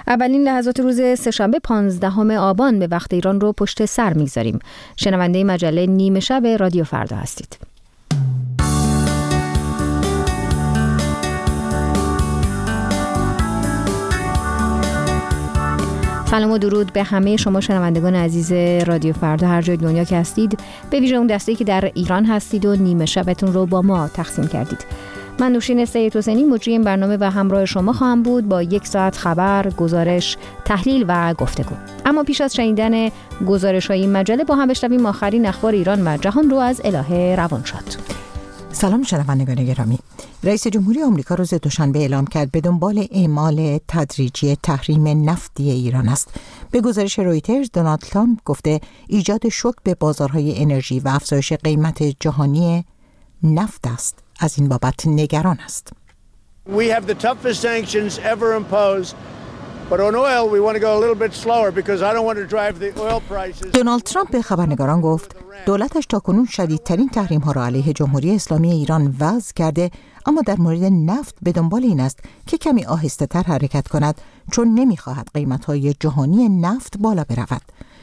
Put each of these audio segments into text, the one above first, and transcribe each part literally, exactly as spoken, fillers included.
اولین لحظات روز سه‌شنبه پانزدهم آبان به وقت ایران رو پشت سر میگذاریم. شنونده مجله نیمه شب رادیو فردا هستید. سلام و درود به همه شما شنوندگان عزیز رادیو فردا هر جای دنیا که هستید، به ویژه اون دسته‌ای که در ایران هستید و نیمه شبتون رو با ما تقسیم کردید. من نوشین سید حسینی مجری این برنامه و همراه شما خواهم بود با یک ساعت خبر، گزارش، تحلیل و گفتگو. اما پیش از شنیدن گزارش‌های این مجله با هم بشنویم آخرین اخبار ایران و جهان رو از الهه روانشاد. سلام شنوندگان گرامی. رئیس جمهوری آمریکا روز دوشنبه اعلام کرد به دنبال اعمال تدریجی تحریم نفتی ایران است. به گزارش رویترز، دونالد ترامپ گفته ایجاد شوک به بازارهای انرژی و افزایش قیمت جهانی نفت است. از این بابت نگران است. We have the toughest sanctions ever imposed. But on oil we want to go a little bit slower because I don't want to drive the oil prices. دونالد ترامپ به خبرنگاران گفت دولتش تاکنون شدیدترین تحریم ها را علیه جمهوری اسلامی ایران وضع کرده، اما در مورد نفت به دنبال این است که کمی آهسته تر حرکت کند چون نمیخواهد قیمت های جهانی نفت بالا برود.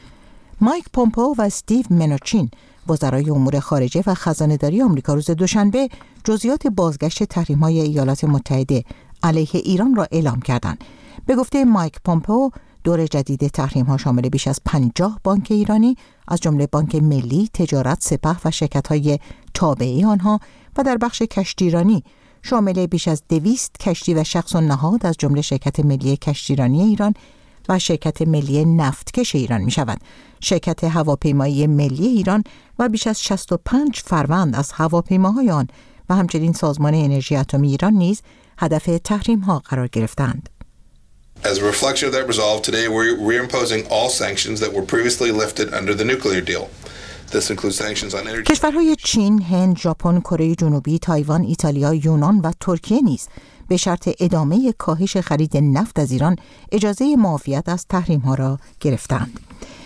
مایک پومپئو و استیو منوچین وزرای امور خارجه و خزانه‌داری آمریکا روز دوشنبه جزئیات بازگشت تحریم‌های ایالات متحده علیه ایران را اعلام کردند. به گفته مایک پومپئو، دور جدید تحریم‌ها شامل بیش از پنجاه بانک ایرانی از جمله بانک ملی، تجارت، سپه و شرکت‌های تابعه آنها و در بخش کشتیرانی شامل بیش از دویست کشتی و شخص و نهاد از جمله شرکت ملی کشتیرانی ایران و شرکت ملی نفتکش ایران می شود. شرکت هواپیمایی ملی ایران و بیش از شصت و پنج فروند از هواپیماهای آن و همچنین سازمان انرژی اتمی ایران نیز هدف تحریم ها قرار گرفتند. As a reflection of that resolve, today we're reimposing all sanctions that were previously lifted under the nuclear deal. This includes sanctions on energy. کشورهای چین، هند، ژاپن، کره جنوبی، تایوان، ایتالیا، یونان و ترکیه نیز به شرط ادامه کاهش خرید نفت از ایران اجازه معافیت از تحریم ها را گرفتند.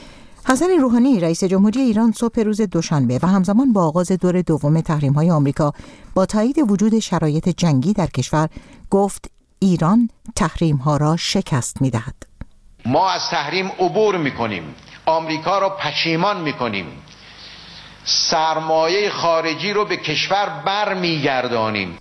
حسن روحانی رئیس جمهوری ایران صبح روز دوشنبه و همزمان با آغاز دور دوم تحریم های آمریکا با تایید وجود شرایط جنگی در کشور گفت ایران تحریم ها را شکست می دهد. ما از تحریم عبور می کنیم، آمریکا را پشیمان می کنیم، سرمایه خارجی رو به کشور بر می گردانیم.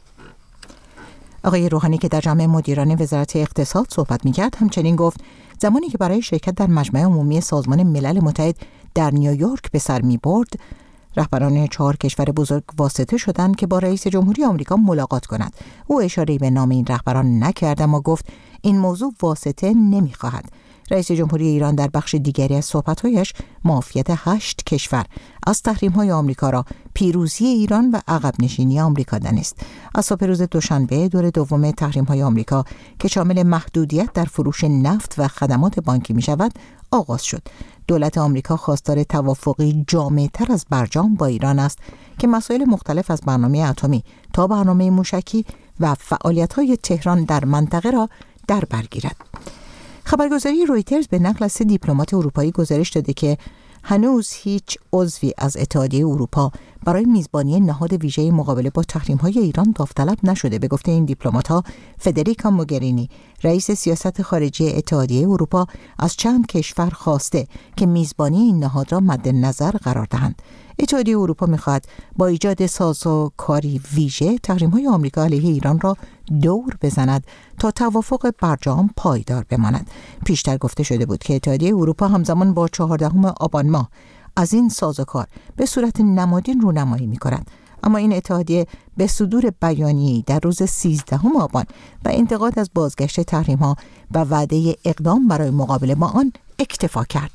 آقای روحانی که در جمع مدیران وزارت اقتصاد صحبت می کرد همچنین گفت زمانی که برای شرکت در مجمع عمومی سازمان ملل متحد در نیویورک به سر می برد، رهبران چهار کشور بزرگ واسطه شدند که با رئیس جمهوری آمریکا ملاقات کند. او اشاره‌ای به نام این رهبران نکرد اما گفت این موضوع واسطه نمی‌خواهد. رئیس جمهوری ایران در بخش دیگری از صحبت‌هایش معافیت هشت کشور از تحریم‌های آمریکا را پیروزی ایران و عقب نشینی آمریکا دانست. از صبح روز دوشنبه دور دوم تحریم‌های آمریکا که شامل محدودیت در فروش نفت و خدمات بانکی می‌شود آغاز شد. دولت آمریکا خواستار توافقی جامع‌تر از برجام با ایران است که مسائل مختلف از برنامه اتمی تا برنامه موشکی و فعالیت‌های تهران در منطقه را در بر گیرد. خبرگزاری رویترز به نقل از سه دیپلمات اروپایی گزارش داده که هنوز هیچ عضوی از اتحادیه اروپا برای میزبانی نهاد ویژه مقابله با تحریم‌های ایران داوطلب نشده. به گفته این دیپلمات‌ها، فدریکا موگرینی رئیس سیاست خارجی اتحادیه اروپا از چند کشور خواسته که میزبانی این نهاد را مد نظر قرار دهند. اتحادیه اروپا می‌خواهد با ایجاد سازوکاری ویژه تحریم‌های آمریکا علیه ایران را دور بزند تا توافق برجام پایدار بماند. پیشتر گفته شده بود که اتحادیه اروپا همزمان با چهاردهم آبان ماه از این سازوکار به صورت نمادین رونمایی می‌کند. اما این اتحادیه به صدور بیانیه‌ای در روز سیزدهم آبان و انتقاد از بازگشت تحریم‌ها و وعده اقدام برای مقابله با آن اکتفا کرد.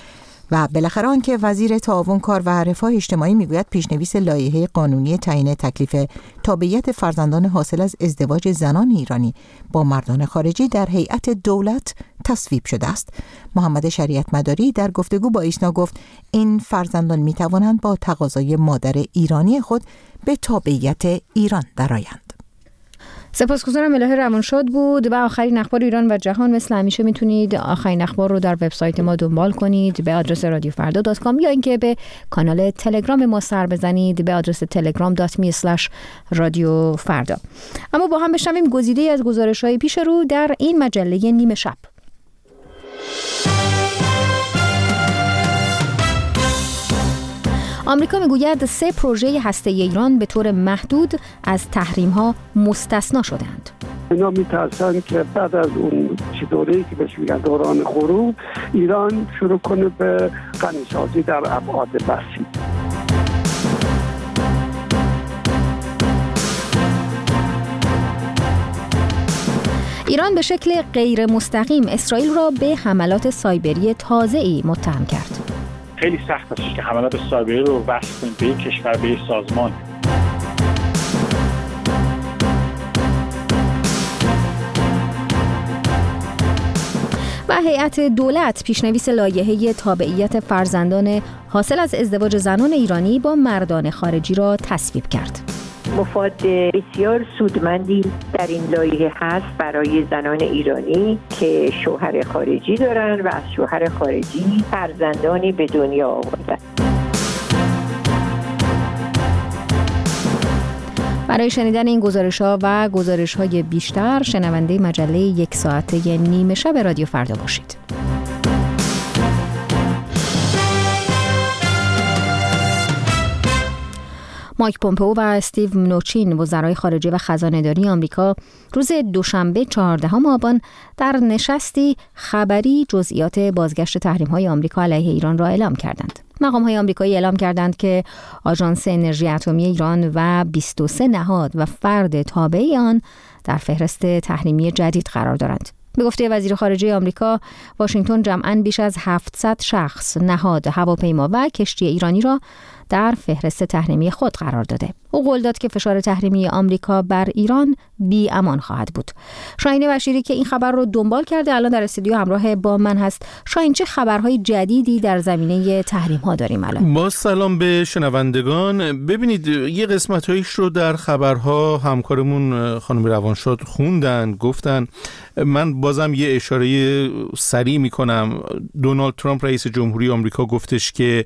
و بالاخره آنکه وزیر تعاون کار و رفاه اجتماعی میگوید پیشنویس لایحه قانونی تعیین تکلیف تابعیت فرزندان حاصل از ازدواج زنان ایرانی با مردان خارجی در هیئت دولت تصویب شده است. محمد شریعت مداری در گفتگو با ایسنا گفت این فرزندان میتوانند با تقاضای مادر ایرانی خود به تابعیت ایران درآیند. سپاسگزارم الهه روانشاد بود و آخرین اخبار ایران و جهان مثل همیشه میتونید آخرین اخبار رو در وبسایت ما دنبال کنید به آدرس رادیو فردا دات کام یا اینکه به کانال تلگرام ما سر بزنید به آدرس تلگرام دات می اسلش رادیو فردا. اما با هم بشنویم گزیده‌ای از گزارش‌های پیش رو در این مجله نیمه شب. آمریکا میگوید سه پروژه هسته‌ای ایران به طور محدود از تحریم‌ها مستثنا شدند. اینا میترسن که بعد از اون چی دوره‌ای که بهش میگن دوران غروب، ایران شروع کنه به غنی‌سازی در ابعاد وسیع. ایران به شکل غیر مستقیم اسرائیل را به حملات سایبری تازه‌ای متهم کرد. خیلی سخت است که حملات سایبری رو وصل کنیم به یک کشور، به یک سازمان. و هیئت دولت پیشنویس لایحه تابعیت فرزندان حاصل از ازدواج زنان ایرانی با مردان خارجی را تصویب کرد. مفاد بسیار سودمندی در این لایحه هست برای زنان ایرانی که شوهر خارجی دارن و از شوهر خارجی فرزندانی به دنیا آوردن. برای شنیدن این گزارش‌ها و گزارش‌های بیشتر شنونده مجله یک ساعته نیمه شب رادیو فردا باشید. مایک پومپئو و استیو منوچین وزرای خارجه و خزانه‌داری آمریکا روز دوشنبه چهاردهم آبان در نشستی خبری جزئیات بازگشت تحریم‌های آمریکا علیه ایران را اعلام کردند. مقام‌های آمریکایی اعلام کردند که آژانس انرژی اتمی ایران و بیست و سه نهاد و فرد تابع آن در فهرست تحریمی جدید قرار دارند. به گفته وزیر خارجه آمریکا، واشنگتن جمعاً بیش از هفتصد شخص، نهاد، هواپیما و کشتی ایرانی را در فهرست تحریمی خود قرار داده. او قول داد که فشار تحریمی آمریکا بر ایران بی امان خواهد بود. شاهین بشیری که این خبر رو دنبال کرده الان در استودیو همراه با من هست. شاهین، چه خبرهای جدیدی در زمینه تحریم ها داریم الان؟ با سلام به شنوندگان. ببینید یه قسمت‌هایش رو در خبرها همکارمون خانم روانشاد خوندن، گفتن. من بازم یه اشاره سریع میکنم. دونالد ترامپ رئیس جمهوری آمریکا گفتش که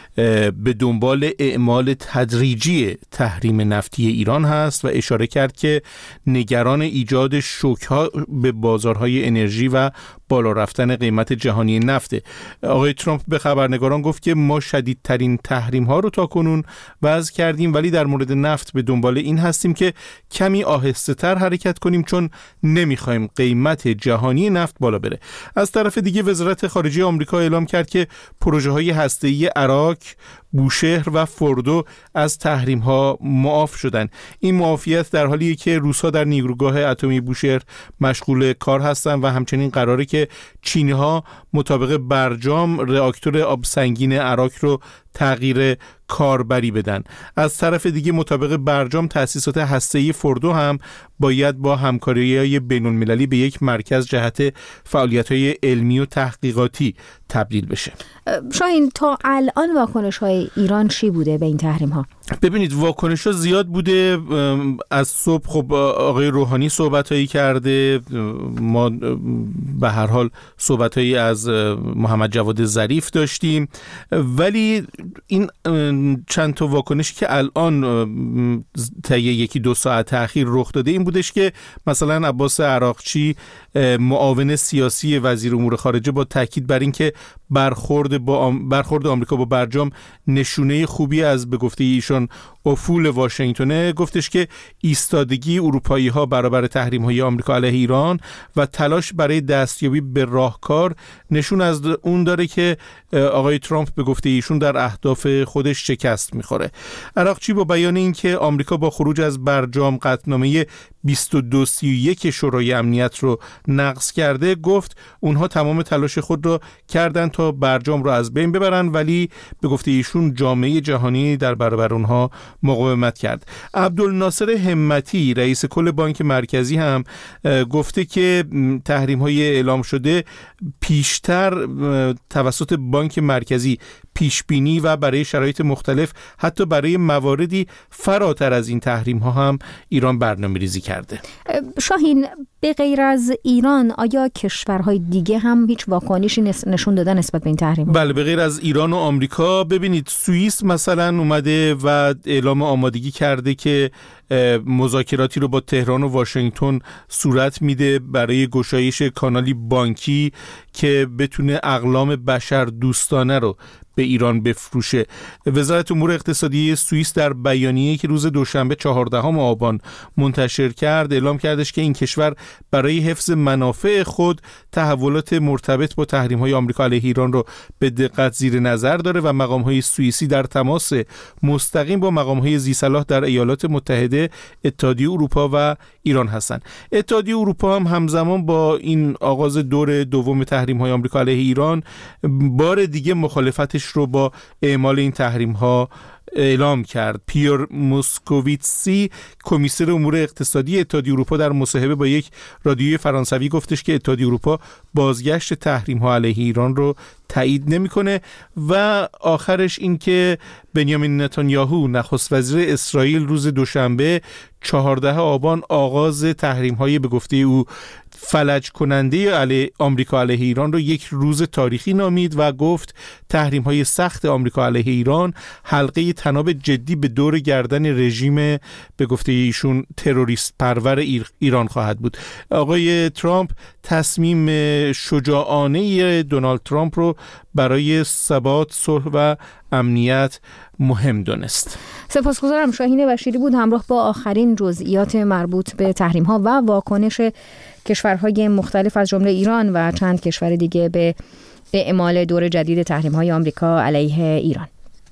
به دنبال اعمال تدریجی تحریم نفتی ایران هست و اشاره کرد که نگران ایجاد شوک‌ها به بازارهای انرژی و بالا رفتن قیمت جهانی نفته. آقای ترامپ به خبرنگاران گفت که ما شدیدترین تحریم ها رو تاکنون وضع کردیم، ولی در مورد نفت به دنبال این هستیم که کمی آهسته تر حرکت کنیم چون نمیخوایم قیمت جهانی نفت بالا بره. از طرف دیگه وزارت خارجه آمریکا اعلام کرد که پروژه های هسته‌ای عراق، بوشهر و فوردو از تحریم ها معاف شدند. این معافیت در حالیه که روس‌ها در نیروگاه اتمی بوشهر مشغول کار هستند و همچنین قراره که چینی‌ها مطابق برجام راکتور آب سنگین عراق رو تغییر کاربری بدن. از طرف دیگه مطابق برجام تأسیسات هسته‌ای فوردو هم باید با همکاری‌های بین‌المللی به یک مرکز جهت فعالیت‌های علمی و تحقیقاتی تبدیل بشه. شاهین، تا الان واکنش‌های ایران چی بوده به این تحریم‌ها؟ ببینید واکنش‌ها زیاد بوده. از صبح خب آقای روحانی صحبت‌هایی کرده، ما به هر حال صحبت‌هایی از محمد جواد ظریف داشتیم، ولی این چند تا واکنشی که الان طی یکی دو ساعت اخیر رخ داده این بودش که مثلا عباس عراقچی معاون سیاسی وزیر امور خارجه با تاکید بر این که برخورد با برخورد آمریکا با برجام نشونه خوبی از به گفته ایشان افول واشنگتن، گفتش که ایستادگی اروپایی‌ها برابر تحریم‌های آمریکا علیه ایران و تلاش برای دستیابی به راهکار نشون از اون داره که آقای ترامپ به گفته ایشون در اهداف خودش شکست می‌خوره. عراقچی با بیان این که آمریکا با خروج از برجام قطعنامه بیست و دو سی و یک شورای امنیت رو نقض کرده، گفت اونها تمام تلاش خود را کردن تا برجام رو از بین ببرن، ولی به گفته ایشون جامعه جهانی در برابر اونها مقاومت کرد. عبدالناصر همتی رئیس کل بانک مرکزی هم گفته که تحریم‌های اعلام شده پیشتر توسط بانک مرکزی پیشبینی و برای شرایط مختلف حتی برای مواردی فراتر از این تحریم ها هم ایران برنامه‌ریزی کرده. شاهین، به غیر از ایران آیا کشورهای دیگه هم هیچ واکنشی نشون دادن نسبت به این تحریم ها؟ بله، به غیر از ایران و آمریکا ببینید سوئیس مثلا اومده و اعلام آمادگی کرده که مذاکراتی رو با تهران و واشنگتن صورت میده برای گشایش کانالی بانکی که بتونه اقلام بشر دوستانه رو به ایران بفروشه. وزارت امور اقتصادی سوئیس در بیانیه‌ای که روز دوشنبه چهاردهم آبان منتشر کرد اعلام کردش که این کشور برای حفظ منافع خود تحولات مرتبط با تحریم‌های آمریکا علیه ایران رو به دقت زیر نظر داره و مقام‌های سوئیسی در تماس مستقیم با مقام‌های ذی‌صلاح در ایالات متحده، اتحادیه اروپا و ایران هستند. اتحادیه اروپا هم همزمان با این آغاز دور دوم تحریم‌های آمریکا علیه ایران بار دیگه مخالفتش رو با اعمال این تحریم‌ها اعلام کرد. پیر موسکوویتسی کمیسر امور اقتصادی اتحادیه اروپا در مصاحبه با یک رادیوی فرانسوی گفتش که اتحادیه اروپا بازگشت تحریم‌ها علیه ایران رو تایید نمی‌کنه و آخرش این که بنیامین نتانیاهو نخست وزیر اسرائیل روز دوشنبه چهاردهم آبان آغاز تحریم‌های به گفته او فلج کننده علیه آمریکا علیه ایران رو یک روز تاریخی نامید و گفت تحریم‌های سخت آمریکا علیه ایران حلقه طناب جدی به دور گردن رژیم به گفته ایشون تروریست پرور ایران خواهد بود. آقای ترامپ تصمیم شجاعانه دونالد ترامپ رو برای ثبات، صلح و امنیت مهم دانست. سپاسگزارم. شاهین بشیری بود همراه با آخرین جزئیات مربوط به تحریم‌ها و واکنش کشورهای مختلف از جمله ایران و چند کشور دیگه به اعمال دور جدید تحریم‌های آمریکا علیه ایران.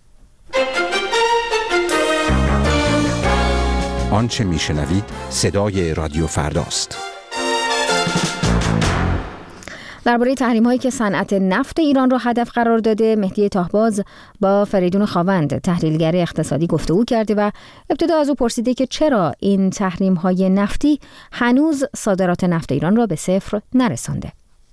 آنچه میشنوید صدای رادیو فرداست. درباره تحریم‌هایی که صنعت نفت ایران را هدف قرار داده، مهدی تاهباز با فریدون خاوند تحلیلگر اقتصادی گفتگو کرده و ابتدا از او پرسیده که چرا این تحریم‌های نفتی هنوز صادرات نفت ایران را به صفر نرسانده.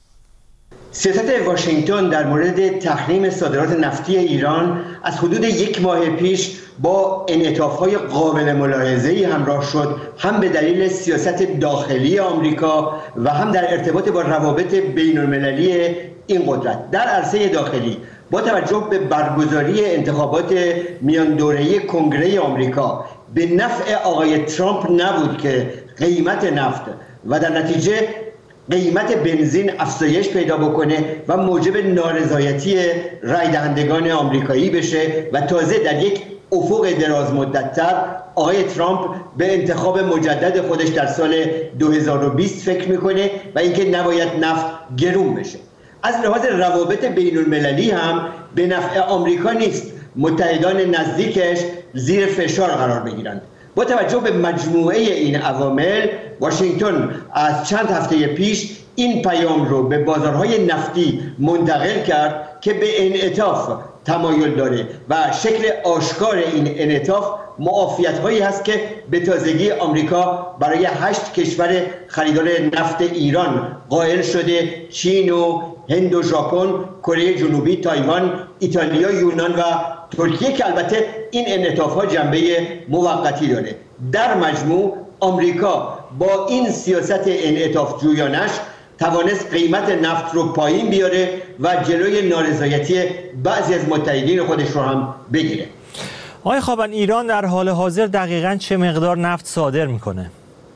سیاست واشنگتن در مورد تحریم صادرات نفتی ایران از حدود یک ماه پیش با انعطاف‌های قابل ملاحظه‌ای همراه شد، هم به دلیل سیاست داخلی آمریکا و هم در ارتباط با روابط بین‌المللی این قدرت. در عرصه داخلی با توجه به برگزاری انتخابات میان دوره‌ای کنگره آمریکا به نفع آقای ترامپ نبود که قیمت نفت و در نتیجه قیمت بنزین افزایش پیدا بکنه و موجب نارضایتی رای دهندگان آمریکایی بشه و تازه در یک افق دراز مدت‌تر آقای ترامپ به انتخاب مجدد خودش در سال دو هزار و بیست فکر میکنه و اینکه نباید نفت گرون بشه. از لحاظ روابط بین المللی هم به نفع آمریکا نیست متحدان نزدیکش زیر فشار قرار بگیرند. با توجه به مجموعه این عوامل، واشنگتن از چند هفته پیش این پیام رو به بازارهای نفتی منتقل کرد که به انعطاف تمایل داره و شکل آشکار این انعطاف معافیت‌هایی هست که به تازگی آمریکا برای هشت کشور خریدار نفت ایران قائل شده: چین و هند و ژاپن، کره جنوبی، تایوان، ایتالیا، یونان و ترکیه که البته این انعطاف‌ها جنبه موقتی داره. در مجموع آمریکا با این سیاست انعطاف جویانش توانست قیمت نفت رو پایین بیاره و جلوی نارضایتی بعضی از متحدین خودش رو هم بگیره. آقای خاوند، ایران در حال حاضر دقیقاً چه مقدار نفت صادر میکنه؟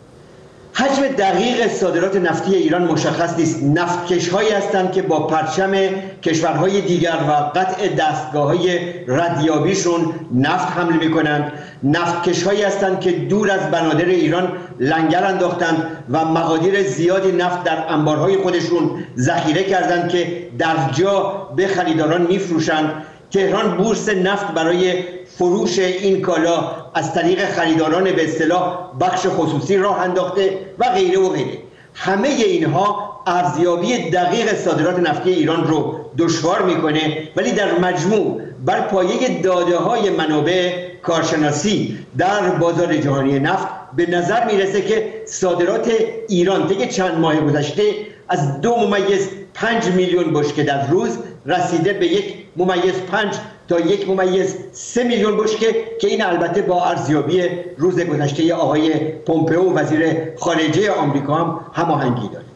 حجم دقیق صادرات نفتی ایران مشخص نیست. نفتکش‌هایی هستند که با پرچم کشورهای دیگر و قطع دستگاه‌های ردیابیشون نفت حمل می‌کنند. نفتکش‌هایی هستند که دور از بنادر ایران لنگر انداختند و مقادیر زیادی نفت در انبارهای خودشون ذخیره کردند که در جا به خریداران می‌فروشند. تهران بورس نفت برای فروش این کالا از طریق خریداران به اصطلاح بخش خصوصی راه انداخته و غیره و غیره. همه اینها ارزیابی دقیق صادرات نفتی ایران رو دشوار میکنه، ولی در مجموع بر پایه داده های منابع کارشناسی در بازار جهانی نفت به نظر میرسه که صادرات ایران طی چند ماه گذشته از دو ممیز پنج میلیون بشکه در روز رسیده به یک ممیز پنج تا یک ممیز سه میلیون بشکه که این البته با ارزیابی روز گذشته آقای پومپئو وزیر خارجه آمریکا هم هماهنگی داره.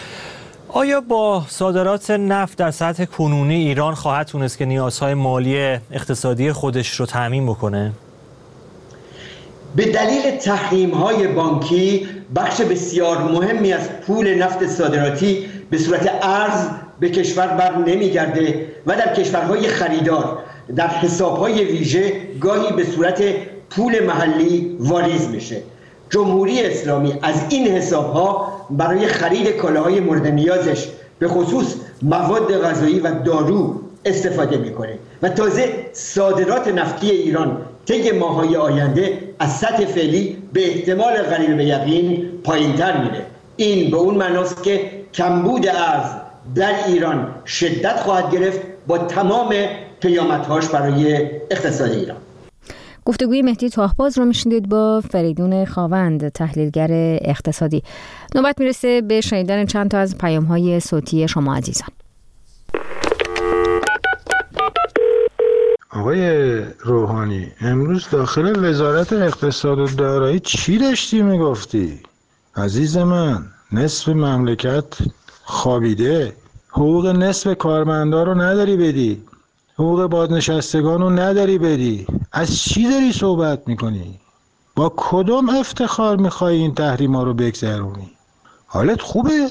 آیا با صادرات نفت در سطح کنونی ایران خواهد تونست که نیازهای مالی اقتصادی خودش رو تامین بکنه؟ به دلیل تحریم‌های بانکی بخش بسیار مهمی از پول نفت صادراتی به صورت ارز به کشور بر نمیگرده و در کشورهای خریدار در حسابهای ویژه گاهی به صورت پول محلی واریز میشه. جمهوری اسلامی از این حسابها برای خرید کالاهای مورد نیازش به خصوص مواد غذایی و دارو استفاده میکنه و تازه صادرات نفتی ایران طی ماه‌های آینده از سطح فعلی به احتمال قریب به یقین پایین‌تر میره. این به اون معناست که کمبود ارز در ایران شدت خواهد گرفت با تمام پیامدهاش برای اقتصاد ایران. گفتگوی مهدی تاهباز رو میشنید با فریدون خاوند، تحلیلگر اقتصادی. نوبت میرسه به شنیدن چند تا از پیام‌های صوتی شما عزیزان. آقای روحانی، امروز داخل وزارت اقتصاد و دارایی چی داشتی میگفتی؟ عزیز من، نصف مملکت خوابیده، حقوق نصف کارمندا رو نداری بدی، حقوق بازنشستگان رو نداری بدی. از چی داری صحبت میکنی؟ با کدوم افتخار میخوای این تحریما رو بگذرونی؟ حالت خوبه؟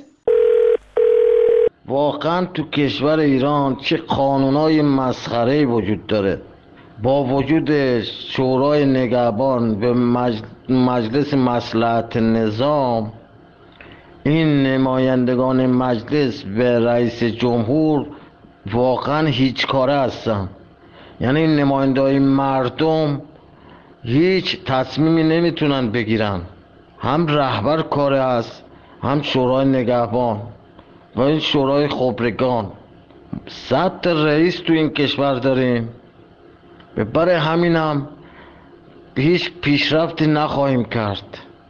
واقعا تو کشور ایران چه قانونای مسخره‌ای وجود داره. با وجود شورای نگهبان به مجلس مصلحت نظام، این نمایندگان مجلس به رئیس جمهور واقعا هیچ کاره هستن. یعنی نماینده‌های مردم هیچ تصمیمی نمیتونن بگیرن. هم رهبر کاره است، هم شورای نگهبان و این شورای خبرگان. صد تا رئیس تو این کشور داریم، برای همین هم هیچ پیشرفتی نخواهیم کرد.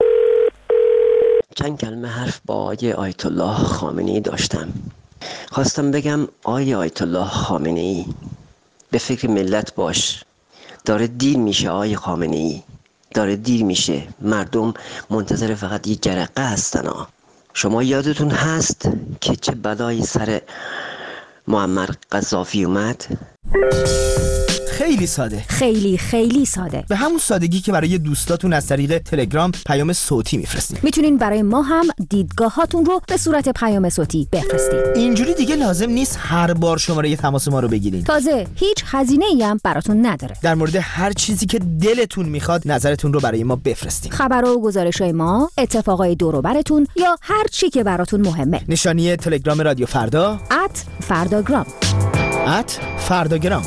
چند کلمه حرف با آقای آیت الله خامنه‌ای داشتم. خواستم بگم آقای آیت الله خامنه‌ای، به فکر ملت باش. داره دیر میشه آقای خامنه‌ای، داره دیر میشه. مردم منتظر فقط یک جرقه هستن ها. شما یادتون هست که چه بلایی سر معمر قذافی اومد؟ خیلی ساده، خیلی خیلی ساده، به همون سادگی که برای دوستاتون از طریق تلگرام پیام صوتی میفرستین. میتونین برای ما هم دیدگاهاتون رو به صورت پیام صوتی بفرستید. اینجوری دیگه لازم نیست هر بار شماره تماس ما رو بگیرین. تازه هیچ هزینه‌ای هم براتون نداره. در مورد هر چیزی که دلتون میخواد نظرتون رو برای ما بفرستین. خبر و گزارش‌های ما، اتفاقای دور و براتون یا هر چی که براتون مهمه. نشانی تلگرام رادیو فردا ات فرداگرام ات فرداگرام.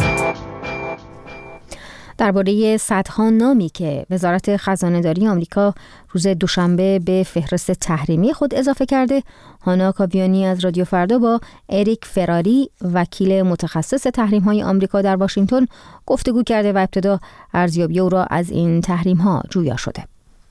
درباره صدها نامی که وزارت خزانه‌داری آمریکا روز دوشنبه به فهرست تحریمی خود اضافه کرده، هانا کاویانی از رادیو فردا با اریک فراری، وکیل متخصص تحریم‌های آمریکا در واشنگتن، گفتگو کرده و ابتدا ارزیابی او را از این تحریم‌ها جویا شده.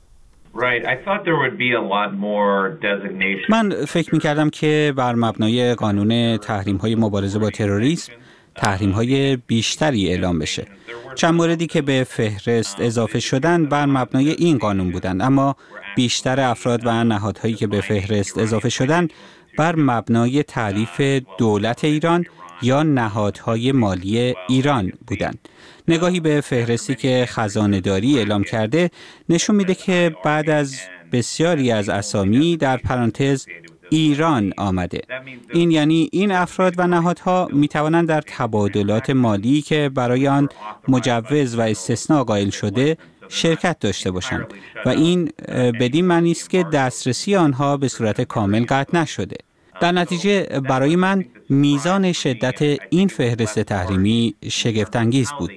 من فکر می‌کردم که بر مبنای قانون تحریم‌های مبارزه با تروریسم تحریم‌های بیشتری اعلام بشه. چند موردی که به فهرست اضافه شدن بر مبنای این قانون بودند، اما بیشتر افراد و نهادهایی که به فهرست اضافه شدن بر مبنای تعریف دولت ایران یا نهادهای مالی ایران بودند. نگاهی به فهرستی که خزانه‌داری اعلام کرده نشون میده که بعد از بسیاری از اسامی در پرانتز ایران آمده. این یعنی این افراد و نهادها می توانند در تبادلات مالی که برای آن مجوز و استثناء قائل شده شرکت داشته باشند و این بدین معنی است که دسترسی آنها به صورت کامل قطع نشده. در نتیجه برای من میزان شدت این فهرست تحریمی شگفت‌انگیز بود.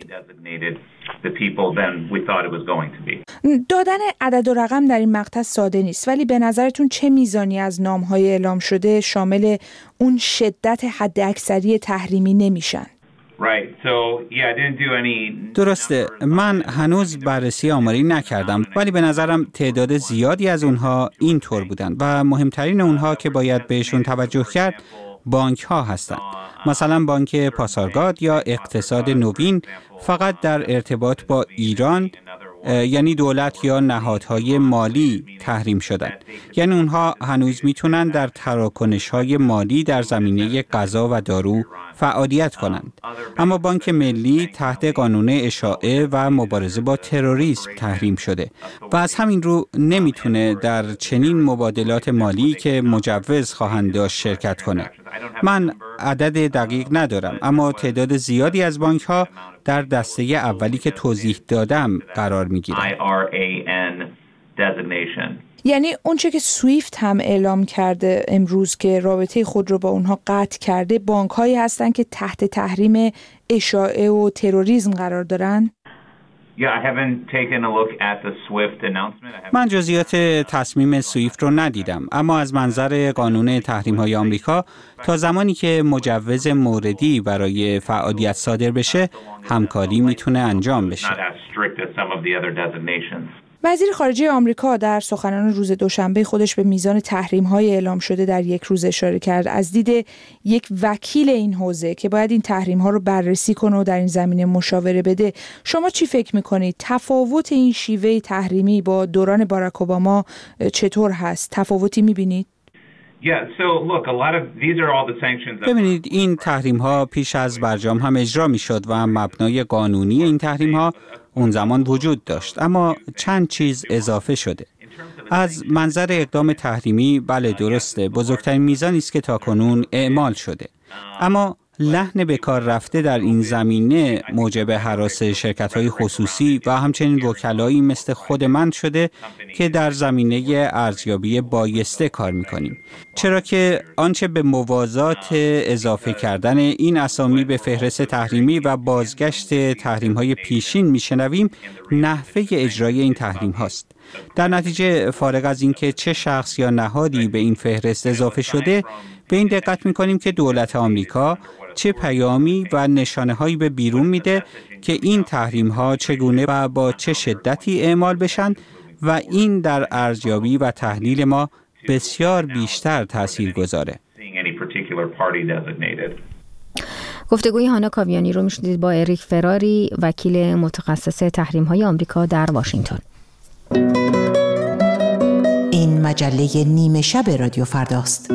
دادن عدد و رقم در این مقطع ساده نیست، ولی به نظرتون چه میزانی از نام‌های اعلام شده شامل اون شدت حداکثری تحریمی نمیشن؟ درسته، من هنوز بررسی آماری نکردم، ولی به نظرم تعداد زیادی از اونها اینطور بودن و مهمترین اونها که باید بهشون توجه کرد بانک ها هستند. مثلا بانک پاسارگاد یا اقتصاد نوین فقط در ارتباط با ایران یعنی دولت یا نهادهای مالی تحریم شدند. یعنی اونها هنوز میتونن در تراکنش‌های مالی در زمینه غذا و دارو فعالیت کنند. اما بانک ملی تحت قانون اشاعه و مبارزه با تروریسم تحریم شده و از همین رو نمیتونه در چنین مبادلات مالی که مجوز خواهند داشت شرکت کنه. من عدد دقیق ندارم، اما تعداد زیادی از بانک‌ها در دسته اولی که توضیح دادم قرار می‌گیرند. یعنی اونچه که سویفت هم اعلام کرده امروز که رابطه خود رو با اونها قطع کرده، بانک‌هایی هستن که تحت تحریم اشاعه و تروریسم قرار دارن؟ من جزئیات تصمیم سویفت رو ندیدم، اما از منظر قانون تحریم‌های آمریکا تا زمانی که مجوز موردی برای فعالیت صادر بشه، همکاری میتونه انجام بشه. وزیر خارجه آمریکا در سخنان روز دوشنبه خودش به میزان تحریم‌های اعلام شده در یک روز اشاره کرد. از دید یک وکیل این حوزه که باید این تحریم‌ها رو بررسی کنه و در این زمینه مشاوره بده، شما چی فکر می‌کنید؟ تفاوت این شیوه تحریمی با دوران باراک اوباما چطور هست؟ تفاوتی می‌بینید؟ ببینید، این تحریم ها پیش از برجام هم اجرا می شد و مبنای قانونی این تحریم ها اون زمان وجود داشت، اما چند چیز اضافه شده. از منظر اقدام تحریمی بله درسته، بزرگترین میزانی است که تاکنون اعمال شده، اما لحن به کار رفته در این زمینه موجب هراس شرکت‌های خصوصی و همچنین وکلایی مثل خود من شده که در زمینه ارزیابی بایسته کار می‌کنیم، چرا که آنچه به موازات اضافه کردن این اسامی به فهرست تحریمی و بازگشت تحریم‌های پیشین می‌شنویم نحوه اجرای این تحریم هاست. در نتیجه فارغ از اینکه چه شخص یا نهادی به این فهرست اضافه شده، به این دقت می‌کنیم که دولت آمریکا چه پیامی و نشانه‌هایی به بیرون میده که این تحریم‌ها چگونه و با چه شدتی اعمال بشن و این در ارزیابی و تحلیل ما بسیار بیشتر تأثیر گذاره. گفتگوی هانا کاویانی رو میشنیدید با اریک فراری، وکیل متخصص تحریم‌های آمریکا در واشنگتن. این مجله نیمه شب رادیو فرداست.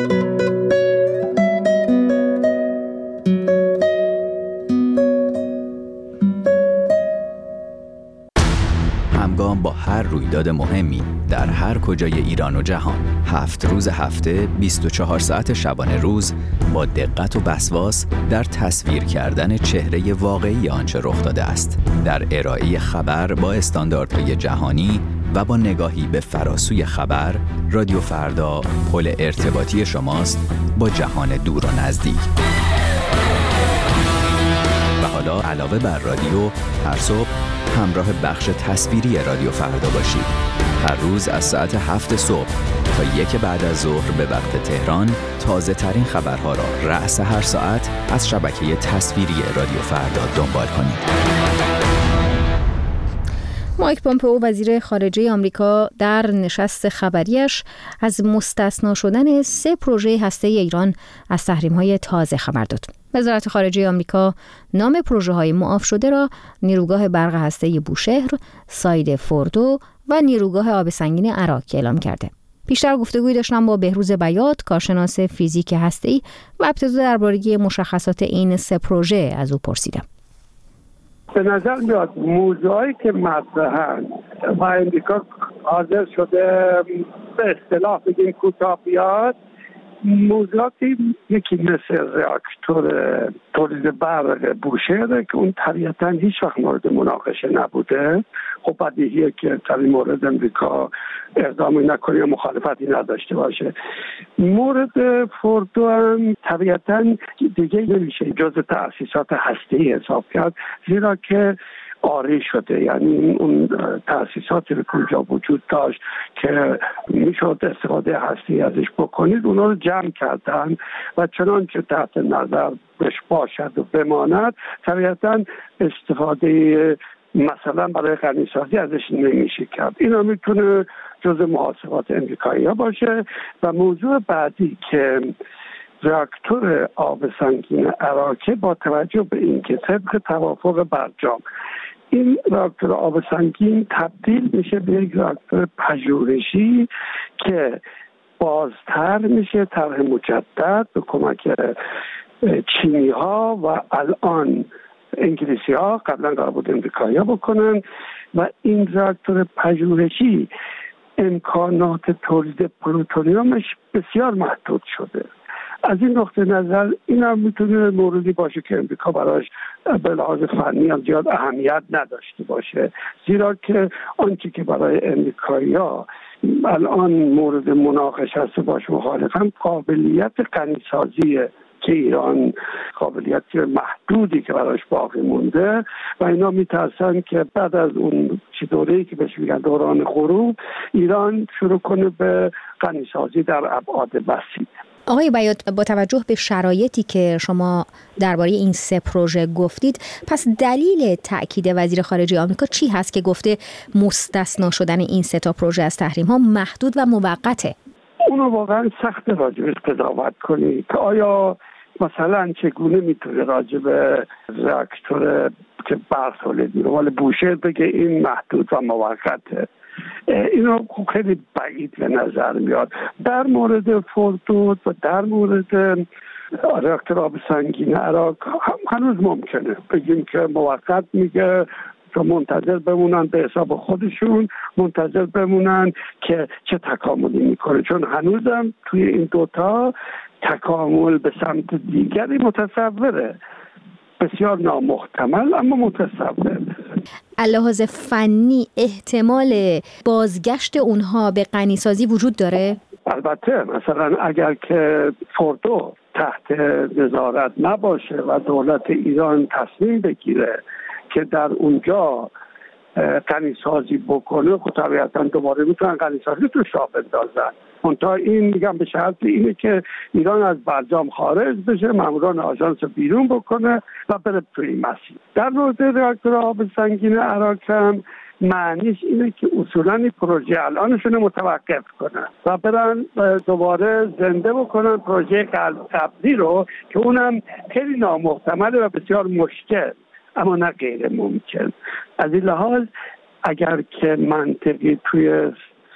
همگام با هر رویداد مهمی در هر کجای ایران و جهان، هفت روز هفته، بیست و چهار ساعت شبانه روز، با دقت و وسواس در تصویر کردن چهره واقعی آنچه رخ داده است، در ارائه خبر با استانداردهای جهانی و با نگاهی به فراسوی خبر، رادیو فردا پل ارتباطی شماست با جهان دور و نزدیک. و حالا علاوه بر رادیو، هر صبح همراه بخش تصویری رادیو فردا باشید. هر روز از ساعت هفت صبح تا یک بعد از ظهر به وقت تهران، تازه ترین خبرها را رأس هر ساعت از شبکه تصویری رادیو فردا دنبال کنید. مایک پومپئو وزیر خارجه آمریکا در نشست خبریش از مستثنا شدن سه پروژه هسته‌ای ایران از تحریم‌های تازه خبر داد. وزارت خارجه آمریکا نام پروژه‌های معاف شده را نیروگاه برق هسته‌ای بوشهر، ساید فوردو و نیروگاه آب سنگین عراق اعلام کرده. پیشتر گفتگویی داشتم با بهروز بیات، کارشناس فیزیک هسته‌ای، و ابتدا درباره مشخصات این سه پروژه از او پرسیدم. به نظر میاد موضوعی که مطرحن و امریکا حاضر شده به اصطلاح بگیم کوتاه بیاد، موضوعاتی یکی مثل راکتور تولید برق بوشهر که اون طبیعتا هیچ وقت مورد مناقشه نبوده. خب بدیهیه که در این مورد امریکا اقدامی نکنه یا مخالفتی نداشته باشه. مورد فوردو هم طبیعتا دیگه نمیشه جز تأسیسات هسته‌ای حساب کرد، زیرا که آری شده، یعنی اون تأسیساتی که اونجا وجود داشت که میشد استفاده هستی ازش بکنید، اونا رو جمع کردن و چنانچه تحت نظر بش باشد و بماند، طبیعتا استفاده مثلا برای غنیسازی ازش نمیشه کرد. اینا میتونه جزء محاسبات امریکایی ها باشه. و موضوع بعدی که راکتور آب سنگین عراقی، با توجه به اینکه طبق توافق برجام این راکتور آب سنگین تبدیل میشه به یک راکتور پژوهشی که بازتر میشه، طرح مجدد به کمک چینی ها و الان انگلیسی ها، قبلا قرار بود امریکایی ها بکنن و این راکتور پژوهشی امکانات تولید پلوتونیومش بسیار محدود شده. از این نقطه نظر این هم میتونه موردی باشه که امریکا براش به لحاظ فنی هم زیاد اهمیت نداشته باشه، زیرا که آنچه که برای امریکایی‌ها الان مورد مناقشه است باش مخالفم قابلیت غنی‌سازیه که ایران قابلیت محدودی که براش باقی مونده و اینا میترسن که بعد از اون چی دوره‌ای که بهش میگن دوران غروب ایران شروع کنه به غنی‌سازی در ابعاد وسیع. آقای بیات، با توجه به شرایطی که شما درباره این سه پروژه گفتید، پس دلیل تأکید وزیر خارجه آمریکا چی هست که گفته مستثنا شدن این سه تا پروژه از تحریم ها محدود و موقته؟ اونو واقعا سخت راجبش قضاوت کنی که آیا مثلا چگونه میتونه راجب راکتور که برق تولید میکنه ولی بوشهر بگه این محدود و موقته. اینا خیلی بعید به نظر میاد. در مورد فوردو و در مورد راکتور آب سنگین عراق هنوز ممکنه بگیم که موقت میگه تا منتظر بمونن به حساب خودشون، منتظر بمونن که چه تکاملی میکنه، چون هنوزم توی این دوتا تکامل به سمت دیگری متصوره، بسیار نامحتمل اما متصور. لحاظ فنی احتمال بازگشت اونها به غنی‌سازی وجود داره؟ البته مثلا اگر که فوردو تحت نظارت نباشه و دولت ایران تصمیم بگیره که در اونجا غنی‌سازی بکنه، خب طبیعتاً دوباره میتونن غنی‌سازی تو راه بندازن. منتها این میگم به شرط اینه که ایران از برجام خارج بشه، ماموران آژانس بیرون بکنه و بره توی این مسیر. در مورد راکتور آب سنگین عراق هم معنیش اینه که اصولاً این پروژه الانشون متوقف کنن و برن دوباره زنده بکنن پروژه قبلی رو که اونم خیلی نامحتمله و بسیار مشکل اما نه غیر ممکن. از این لحاظ اگر که منطقی توی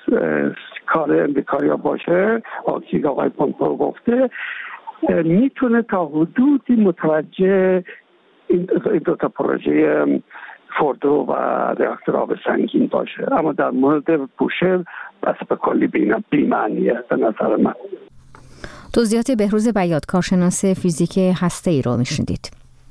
کار امریکایی باشه، آقای آقای پومپئو گفته، میتونه تا حدودی متوجه این دو تا پروژه فوردو و راکتور آب سنگین باشه، اما در مورد بوشهر بس به کلی بی‌معنیه به نظر من. توضیحات بهروز بیات، کارشناس فیزیک هسته‌ای رو میشنیدید.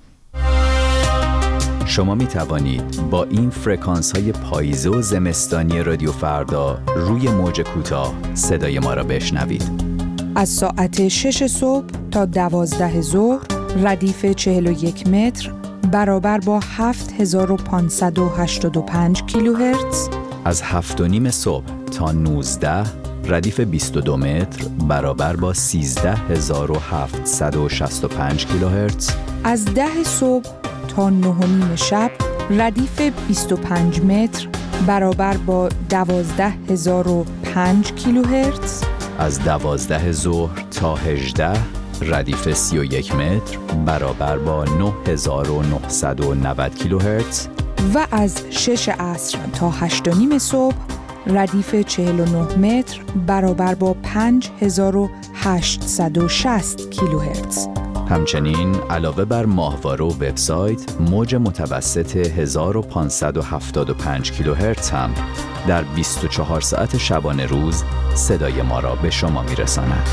شما می توانید با این فرکانس های پاییزه و زمستانی رادیو فردا روی موج کوتاه صدای ما را بشنوید. از ساعت شش صبح تا دوازده ظهر ردیف چهل و یک متر برابر با هفت هزار و پانصد و هشتاد و پنج کیلوهرتز. از هفت و نیم صبح تا نوزده ردیف بیست و دو متر برابر با سیزده هزار و هفتصد و شصت و پنج کیلوهرتز. از ده صبح تا نه و نیم شب ردیف بیست و پنج متر برابر با دوازده هزار و پنج کیلوهرتز. از دوازده ظهر تا هجده ردیف سی و یک متر برابر با نه هزار و نهصد و نود کیلوهرتز. و از شش عصر تا هشت و نیم صبح ردیف چهل و نه متر برابر با پنج هزار و هشتصد و شصت کیلوهرتز. همچنین علاوه بر ماهواره و وبسایت، موج متوسط هزار و پانصد و هفتاد و پنج کیلوهرتز هم در بیست و چهار ساعت شبانه روز صدای ما را به شما میرساند.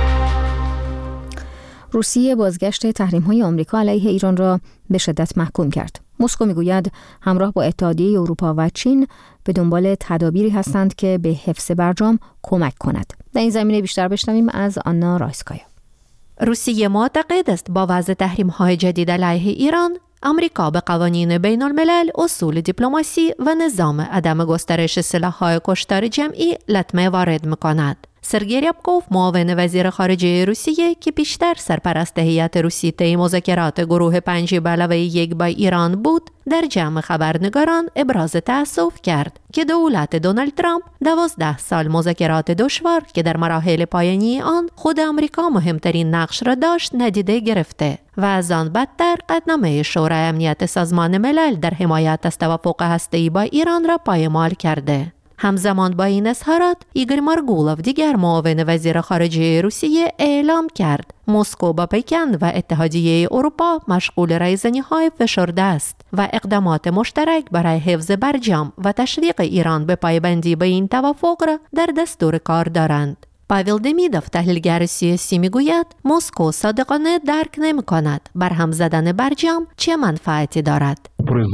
روسیه بازگشت تحریم‌های آمریکا علیه ایران را به شدت محکوم کرد. مسکو میگوید همراه با اتحادیه اروپا و چین به دنبال تدابیری هستند که به حفظ برجام کمک کند. در این زمینه بیشتر بشنویم از آنا رایسکایا. روسیه معتقد است با وضع تحریم‌های جدید علیه ایران، آمریکا به قوانین بین الملل، اصول دیپلماسی و نظام عدم گسترش سلاح‌های کشتار جمعی لطمه وارد می‌کند. سرگئی ریابکوف معاون وزیر خارجه روسیه که بیشتر سرپرست هیئت روسی طی مذاکرات گروه پنج به علاوه یک با ایران بود، در جمع خبرنگاران ابراز تأسف کرد که دولت دونالد ترامپ دوازده سال مذاکرات دشوار که در مراحل پایانی آن خود آمریکا مهمترین نقش را داشت ندیده گرفته و از آن بدتر قطعنامه شورای امنیت سازمان ملل در حمایت از توافق هسته‌ای با ایران را پایمال کرده. همزمان با این اظهارات، ایگور مارگولوف دیگر معاون وزیر خارجه روسیه اعلام کرد مسکو با پکن و اتحادیه اروپا مشغول رایزنی‌های فشرده است و اقدامات مشترک برای حفظ برجام و تشویق ایران به پایبندی به این توافق را در دستور کار دارند. پاویل دمیدوف تحلیلگر سیاسی میگوید مسکو صادقانه درک نمی‌کند برهم زدن برجام چه منفعتی دارد.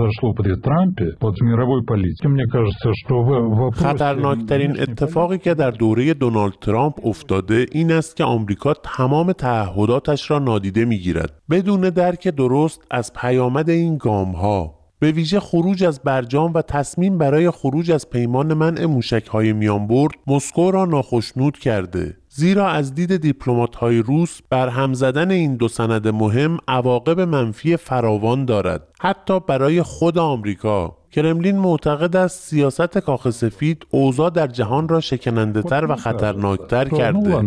خطرناکترین اتفاقی که در دوره دونالد ترامپ افتاده این است که آمریکا تمام تعهداتش را نادیده می‌گیرد بدون درک درست از پیامد این گام‌ها، به ویژه خروج از برجام و تصمیم برای خروج از پیمان منع موشک‌های میانبرد مسکو را ناخشنود کرده. زیرا از دید دیپلمات‌های روس برهم زدن این دو سند مهم عواقب منفی فراوان دارد، حتی برای خود آمریکا. کرملین معتقد است سیاست کاخ سفید اوضاع در جهان را شکننده‌تر و خطرناکتر کرده.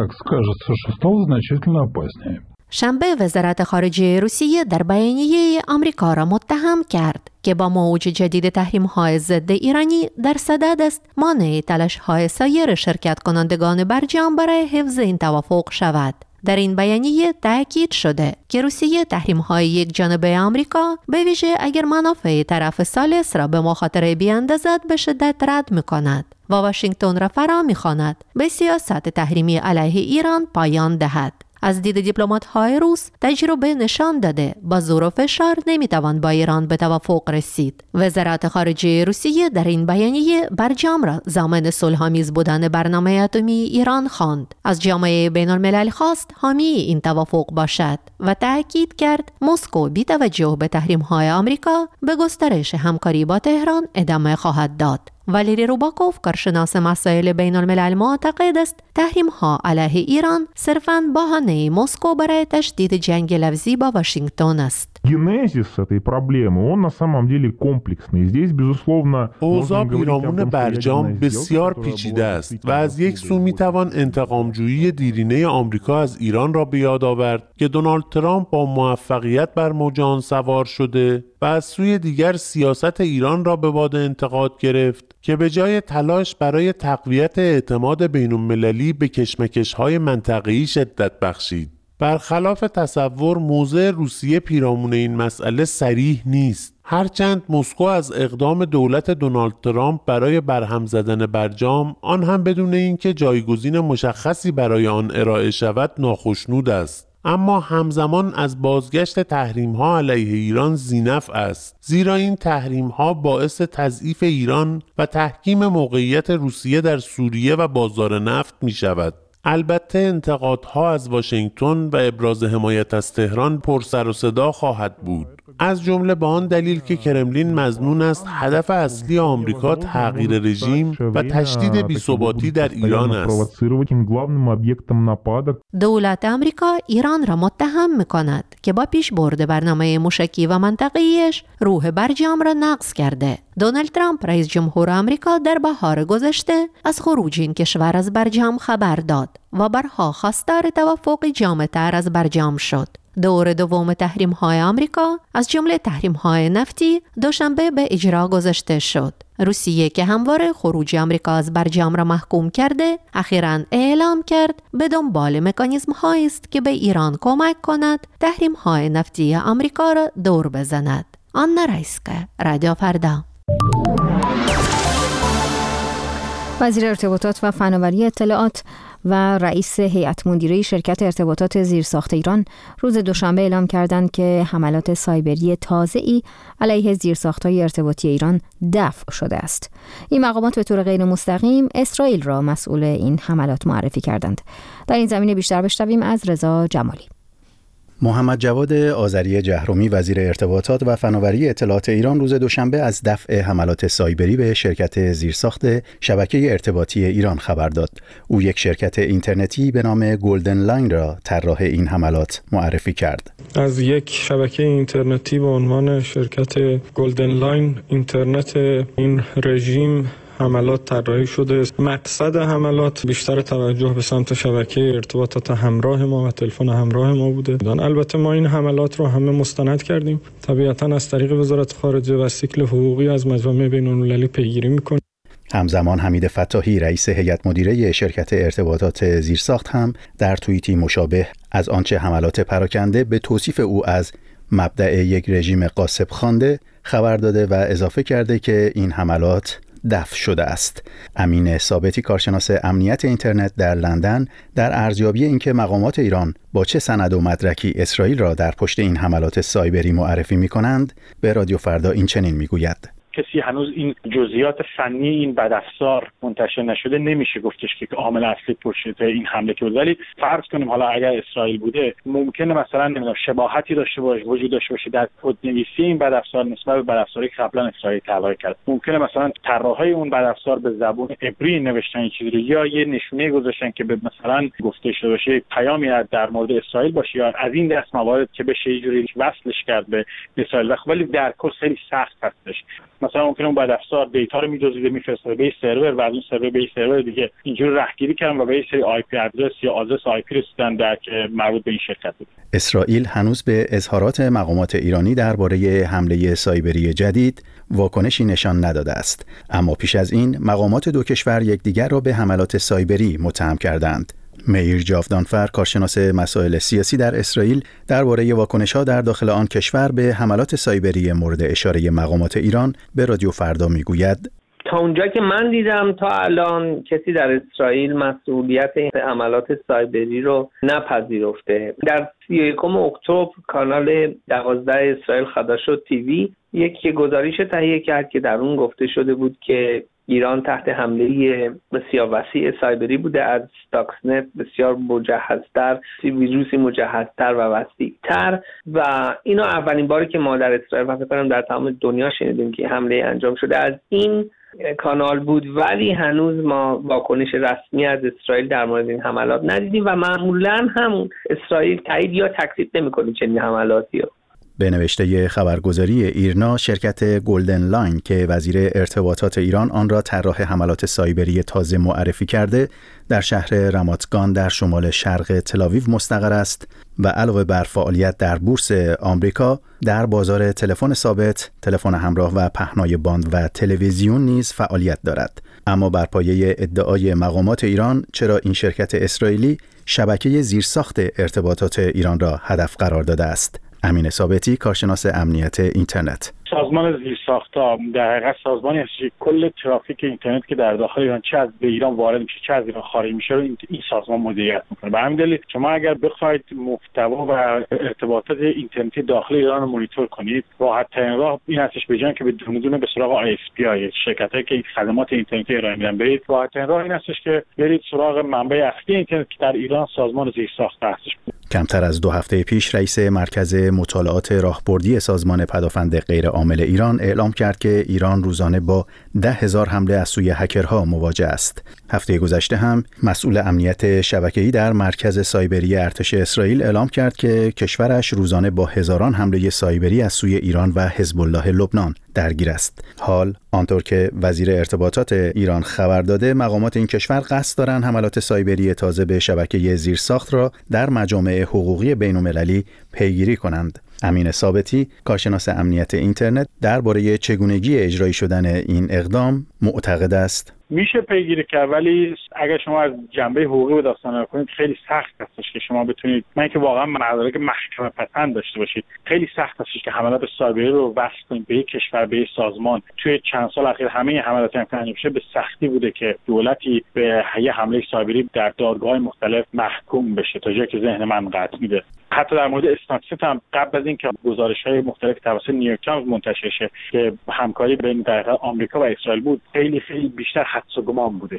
شنبه وزارت خارجه روسیه در بیانیه آمریکا را متهم کرد که با موج جدید تحریم‌های ضد ایرانی در صدد است مانع تلاش‌های سایر شرکت کنندگان برجام برای حفظ این توافق شود. در این بیانیه تأکید شده که روسیه تحریم‌های یک جانبه آمریکا به ویژه اگر منافع طرف ثالث را به مخاطره بیاندازد به شدت رد می‌کند و واشنگتن را فرا می‌خواند به سیاست تحریمی علیه ایران پایان دهد. از دید دیپلمات‌های روس تجربه نشان داده با زور و فشار نمیتوان با ایران به توافق رسید. وزارت خارجه روسیه در این بیانیه برجام را ضامن صلح‌آمیز بودن برنامه اتمی ایران خواند. از جامعه بین‌الملل خواست حامی این توافق باشد و تأکید کرد مسکو بی توجه به تحریم‌های آمریکا به گسترش همکاری با تهران ادامه خواهد داد. والیری روباکوف کارشناس مسائل بین الملل معتقد است تحریم‌ها علیه ایران صرفاً بهانه مسکو برای تشدید جنگ لفظی با واشنگتن است. اوضاع پیرامون برجام بسیار پیچیده است و از یک سو میتوان انتقامجویی دیرینه آمریکا از ایران را به یاد آورد که دونالد ترامپ با موفقیت بر موج آن سوار شده و از سوی دیگر سیاست ایران را به باد انتقاد گرفت که به جای تلاش برای تقویت اعتماد بین‌المللی به کشمکش‌های منطقه‌ای شدت بخشید. برخلاف تصور موضع روسیه پیرامون این مسئله صریح نیست. هرچند مسکو از اقدام دولت دونالد ترامپ برای برهم زدن برجام، آن هم بدون اینکه جایگزین مشخصی برای آن ارائه شود، ناخشنود است. اما همزمان از بازگشت تحریم‌ها علیه ایران ذی‌نفع است، زیرا این تحریم‌ها باعث تضعیف ایران و تحکیم موقعیت روسیه در سوریه و بازار نفت می‌شود. البته انتقادها از واشنگتن و ابراز حمایت از تهران پر سر و صدا خواهد بود، از جمله به آن دلیل که کرملین مظنون است هدف اصلی آمریکا تغییر رژیم و تشدید بی‌ثباتی در ایران است. دولت آمریکا ایران را متهم می‌کند که با پیشبرد برنامه موشکی و منطقه‌ایش روح برجام را نقض کرده. دونالد ترامپ رئیس جمهور آمریکا در بهار گذشته از خروج این کشور از برجام خبر داد و برها خواستار توافق جامع‌تر از برجام شد. دور دوم تحریم‌های آمریکا از جمله تحریم‌های نفتی دوشنبه به اجرا گذاشته شد. روسیه که همواره خروج آمریکا از برجام را محکوم کرده، اخیراً اعلام کرد به دنبال مکانیزم‌هایی است که به ایران کمک کند تحریم‌های نفتی آمریکا را دور بزند. آنا رایسکا، رادیو فردا. وزیر ارتباطات و فناوری اطلاعات و رئیس هیئت مدیره شرکت ارتباطات زیرساخت ایران روز دوشنبه اعلام کردند که حملات سایبری تازه‌ای علیه زیرساخت‌های ارتباطی ایران دفع شده است. این مقامات به طور غیر مستقیم اسرائیل را مسئول این حملات معرفی کردند. در این زمینه بیشتر بشنویم از رضا جمالی. محمد جواد آذری جهرومی وزیر ارتباطات و فناوری اطلاعات ایران روز دوشنبه از دفع حملات سایبری به شرکت زیرساخت شبکه ارتباطی ایران خبر داد. او یک شرکت اینترنتی به نام گلدن لاین را طراح این حملات معرفی کرد. از یک شبکه اینترنتی به عنوان شرکت گلدن لاین اینترنت این رژیم حملات طراحی شده. مقصد حملات بیشتر توجه به سمت شبکه ارتباطات همراه ما و تلفن همراه ما بوده. البته ما این حملات رو همه مستند کردیم. طبیعتاً از طریق وزارت خارجه و سیکل حقوقی از مجامع بین‌المللی پیگیری می‌کنیم. همزمان حمید فتاحی رئیس هیئت مدیره شرکت ارتباطات زیرساخت هم در توییتی مشابه از آنچه حملات پراکنده به توصیف او از مبدأ یک رژیم غاصب خوانده خبر داده و اضافه کرده که این حملات دفع شده است. امین ثابتی کارشناس امنیت اینترنت در لندن در ارزیابی اینکه مقامات ایران با چه سند و مدرکی اسرائیل را در پشت این حملات سایبری معرفی می‌کنند به رادیو فردا این چنین می‌گوید: کسی هنوز این جزئیات فنی این بدافزار منتشر نشده، نمیشه گفتش که عامل اصلی پشت این حمله که بود. ولی فرض کنیم حالا اگر اسرائیل بوده، ممکنه مثلا نمیدونم شباهتی داشته باشه، وجود داشته باشه در کدنویسی این بدافزار نسبت به بدافزاری که قبلا اسرائیل طراحی کرد. ممکنه مثلا طراحای اون بدافزار به زبان عبری نوشتن این چیزی رو، یا یه نشونه گذاشتن که به مثلا گفته شده باشه پیامی در مورد اسرائیل باشه، یا از این دست موارد که بشه یه جوری وصلش کرد به اسرائیل. ولی در کل خیلی سخت هستش. مثلا ممکنه اون بعد افزار دیتا رو می‌دزدیده می‌فرسته به سرور و از اون سرور به سرور دیگه اینجوری رهگیری کردن و به یه سری آی پی ادرس یا آدرس آی پی رسیدن در مربوط به این شرکت بود. اسرائیل هنوز به اظهارات مقامات ایرانی درباره حمله سایبری جدید واکنشی نشان نداده است، اما پیش از این مقامات دو کشور یکدیگر را به حملات سایبری متهم کردند. میر جاودانفر کارشناس مسائل سیاسی در اسرائیل درباره واکنش‌ها در داخل آن کشور به حملات سایبری مورد اشاره مقامات ایران به رادیو فردا میگوید: تا اونجا که من دیدم تا الان کسی در اسرائیل مسئولیت این حملات سایبری رو نپذیرفته. در سی و یکم اکتبر کانال دوازده اسرائیل خداشوت تیوی یک گزارش تهیه کرد که در اون گفته شده بود که ایران تحت حمله بسیار وسیع سایبری بوده، از استاکسنت بسیار مجهزتر، ویروسی مجهزتر و وسیع‌تر، و اینو اولین باری که ما در اسرائیل و فکر کنم در تمام دنیا شنیدیم که حمله انجام شده از این کانال بود. ولی هنوز ما واکنش رسمی از اسرائیل در مورد این حملات ندیدیم و معمولاً هم اسرائیل تایید یا تکذیب نمی‌کنه چنین حملاتی رو. به نوشته خبرگزاری ایرنا، شرکت گلدن لاین که وزیر ارتباطات ایران آن را طراح حملات سایبری تازه معرفی کرده، در شهر رماتگان در شمال شرق تل‌آویو مستقر است و علاوه بر فعالیت در بورس آمریکا، در بازار تلفن ثابت، تلفن همراه و پهنای باند و تلویزیون نیز فعالیت دارد. اما بر پایه ادعای مقامات ایران، چرا این شرکت اسرائیلی شبکه زیرساخت ارتباطات ایران را هدف قرار داده است؟ امین ثابتی کارشناس امنیت اینترنت: سازمان زیرساخت‌ها در حقیقت سازمانی است که کل ترافیک اینترنت که در داخل ایران چه از به ایران وارد میشه چه از ایران خارج میشه رو این, این سازمان مدیریت میکنه. به همین دلیل شما اگر بخواید محتوا و ارتباطات اینترنتی داخل ایران رو مانیتور کنید، راحت ترین راه این هستش به جای اینکه به دونه دونه به سراغ آی اس پی های شرکتایی که خدمات اینترنتی ارائه میدن برید، راحت ترین راه این هستش که برید سراغ منبع اصلی اینترنت که در ایران سازمان زیرساخت هستش. کمتر از دو هفته پیش رئیس مرکز مطالعات راهبردی سازمان پدافند غیرعامل ایران اعلام کرد که ایران روزانه با ده هزار حمله از سوی هکرها مواجه است. هفته گذشته هم مسئول امنیت شبکه‌ای در مرکز سایبری ارتش اسرائیل اعلام کرد که کشورش روزانه با هزاران حمله سایبری از سوی ایران و حزب الله لبنان درگیر است. حال آنطور که وزیر ارتباطات ایران خبر داده، مقامات این کشور قصد دارند حملات سایبری تازه به شبکه زیرساخت را در مجامع حقوقی بین‌المللی پیگیری کنند. امین ثابتی کارشناس امنیت اینترنت درباره چگونگی اجرایی شدن این اقدام معتقد است: میشه پیگیری کرد، ولی اگر شما از جنبه حقوقی به داستان کنید خیلی سخت هستش که شما بتونید، من که واقعا مدارک محکمه پسند داشته باشید، خیلی سخت هستش که حملات سایبری رو وصل کنید به یک کشور، به یک سازمان. توی چند سال اخیر همه حملات که انجام شده به سختی بوده که دولتی به یه حمله سایبری در دادگاه مختلف محکوم بشه، تا جایی که ذهن من قطع میده. حتی در مورد استاکسنت هم قبل از اینکه گزارش‌های مختلف توسط نیویورک تایمز منتشر شه که همکاری بین در آمریکا و اسرائیل بود، خیلی خیلی بیشتر حدس و گمان بودش.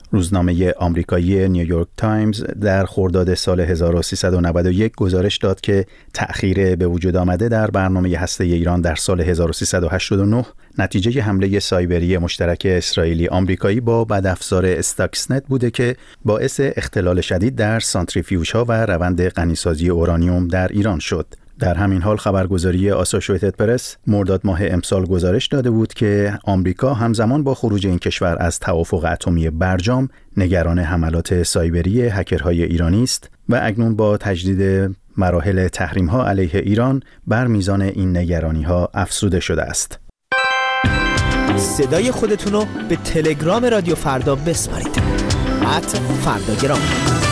روزنامه آمریکایی نیویورک تایمز در خرداد سال هزار و سیصد و نود و یک گزارش داد که تأخیر به وجود آمده در برنامه هسته‌ای ایران در سال هزار و سیصد و هشتاد و نه نتیجه حمله سایبری مشترک اسرائیلی آمریکایی با بدافزار استاکسنت بوده که باعث اختلال شدید در سانتریفیوژها و روند غنیسازی اورانیوم در ایران شد. در همین حال خبرگزاری آسوشییتد پرس مرداد ماه امسال گزارش داده بود که آمریکا همزمان با خروج این کشور از توافق اتمی برجام نگران حملات سایبری هکرهای ایرانی است و اکنون با تجدید مراحل تحریم‌ها علیه ایران بر میزان این نگرانی‌ها افزوده شده است. صدای خودتون رو به تلگرام رادیو فردا بسپارید. ات فرداگرام.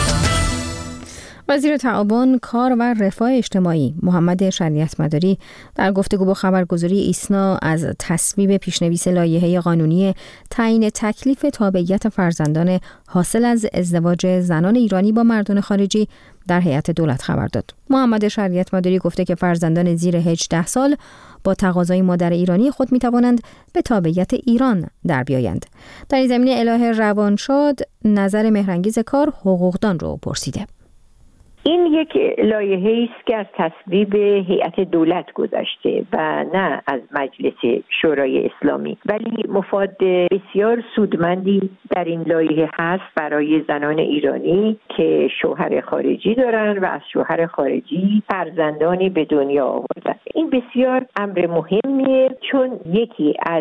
وزیر تعاون، کار و رفاه اجتماعی محمد شریعت مداری در گفتگو با خبرگزاری ایسنا از تصویب پیشنویس لایحه قانونی تعیین تکلیف تابعیت فرزندان حاصل از ازدواج زنان ایرانی با مردان خارجی در هیئت دولت خبر داد. محمد شریعت مداری گفته که فرزندان زیر هجده سال با تقاضای مادر ایرانی خود می توانند به تابعیت ایران در بیایند. در این زمینه الهه روانشاد نظر مهرانگیز کار حقوقدان رو پرسیده. این یک لایحه‌ای است که از تصویب هیئت دولت گذشته و نه از مجلس شورای اسلامی، ولی مفاد بسیار سودمندی در این لایحه هست برای زنان ایرانی که شوهر خارجی دارن و از شوهر خارجی فرزندانی به دنیا آوردن. این بسیار امر مهمیه، چون یکی از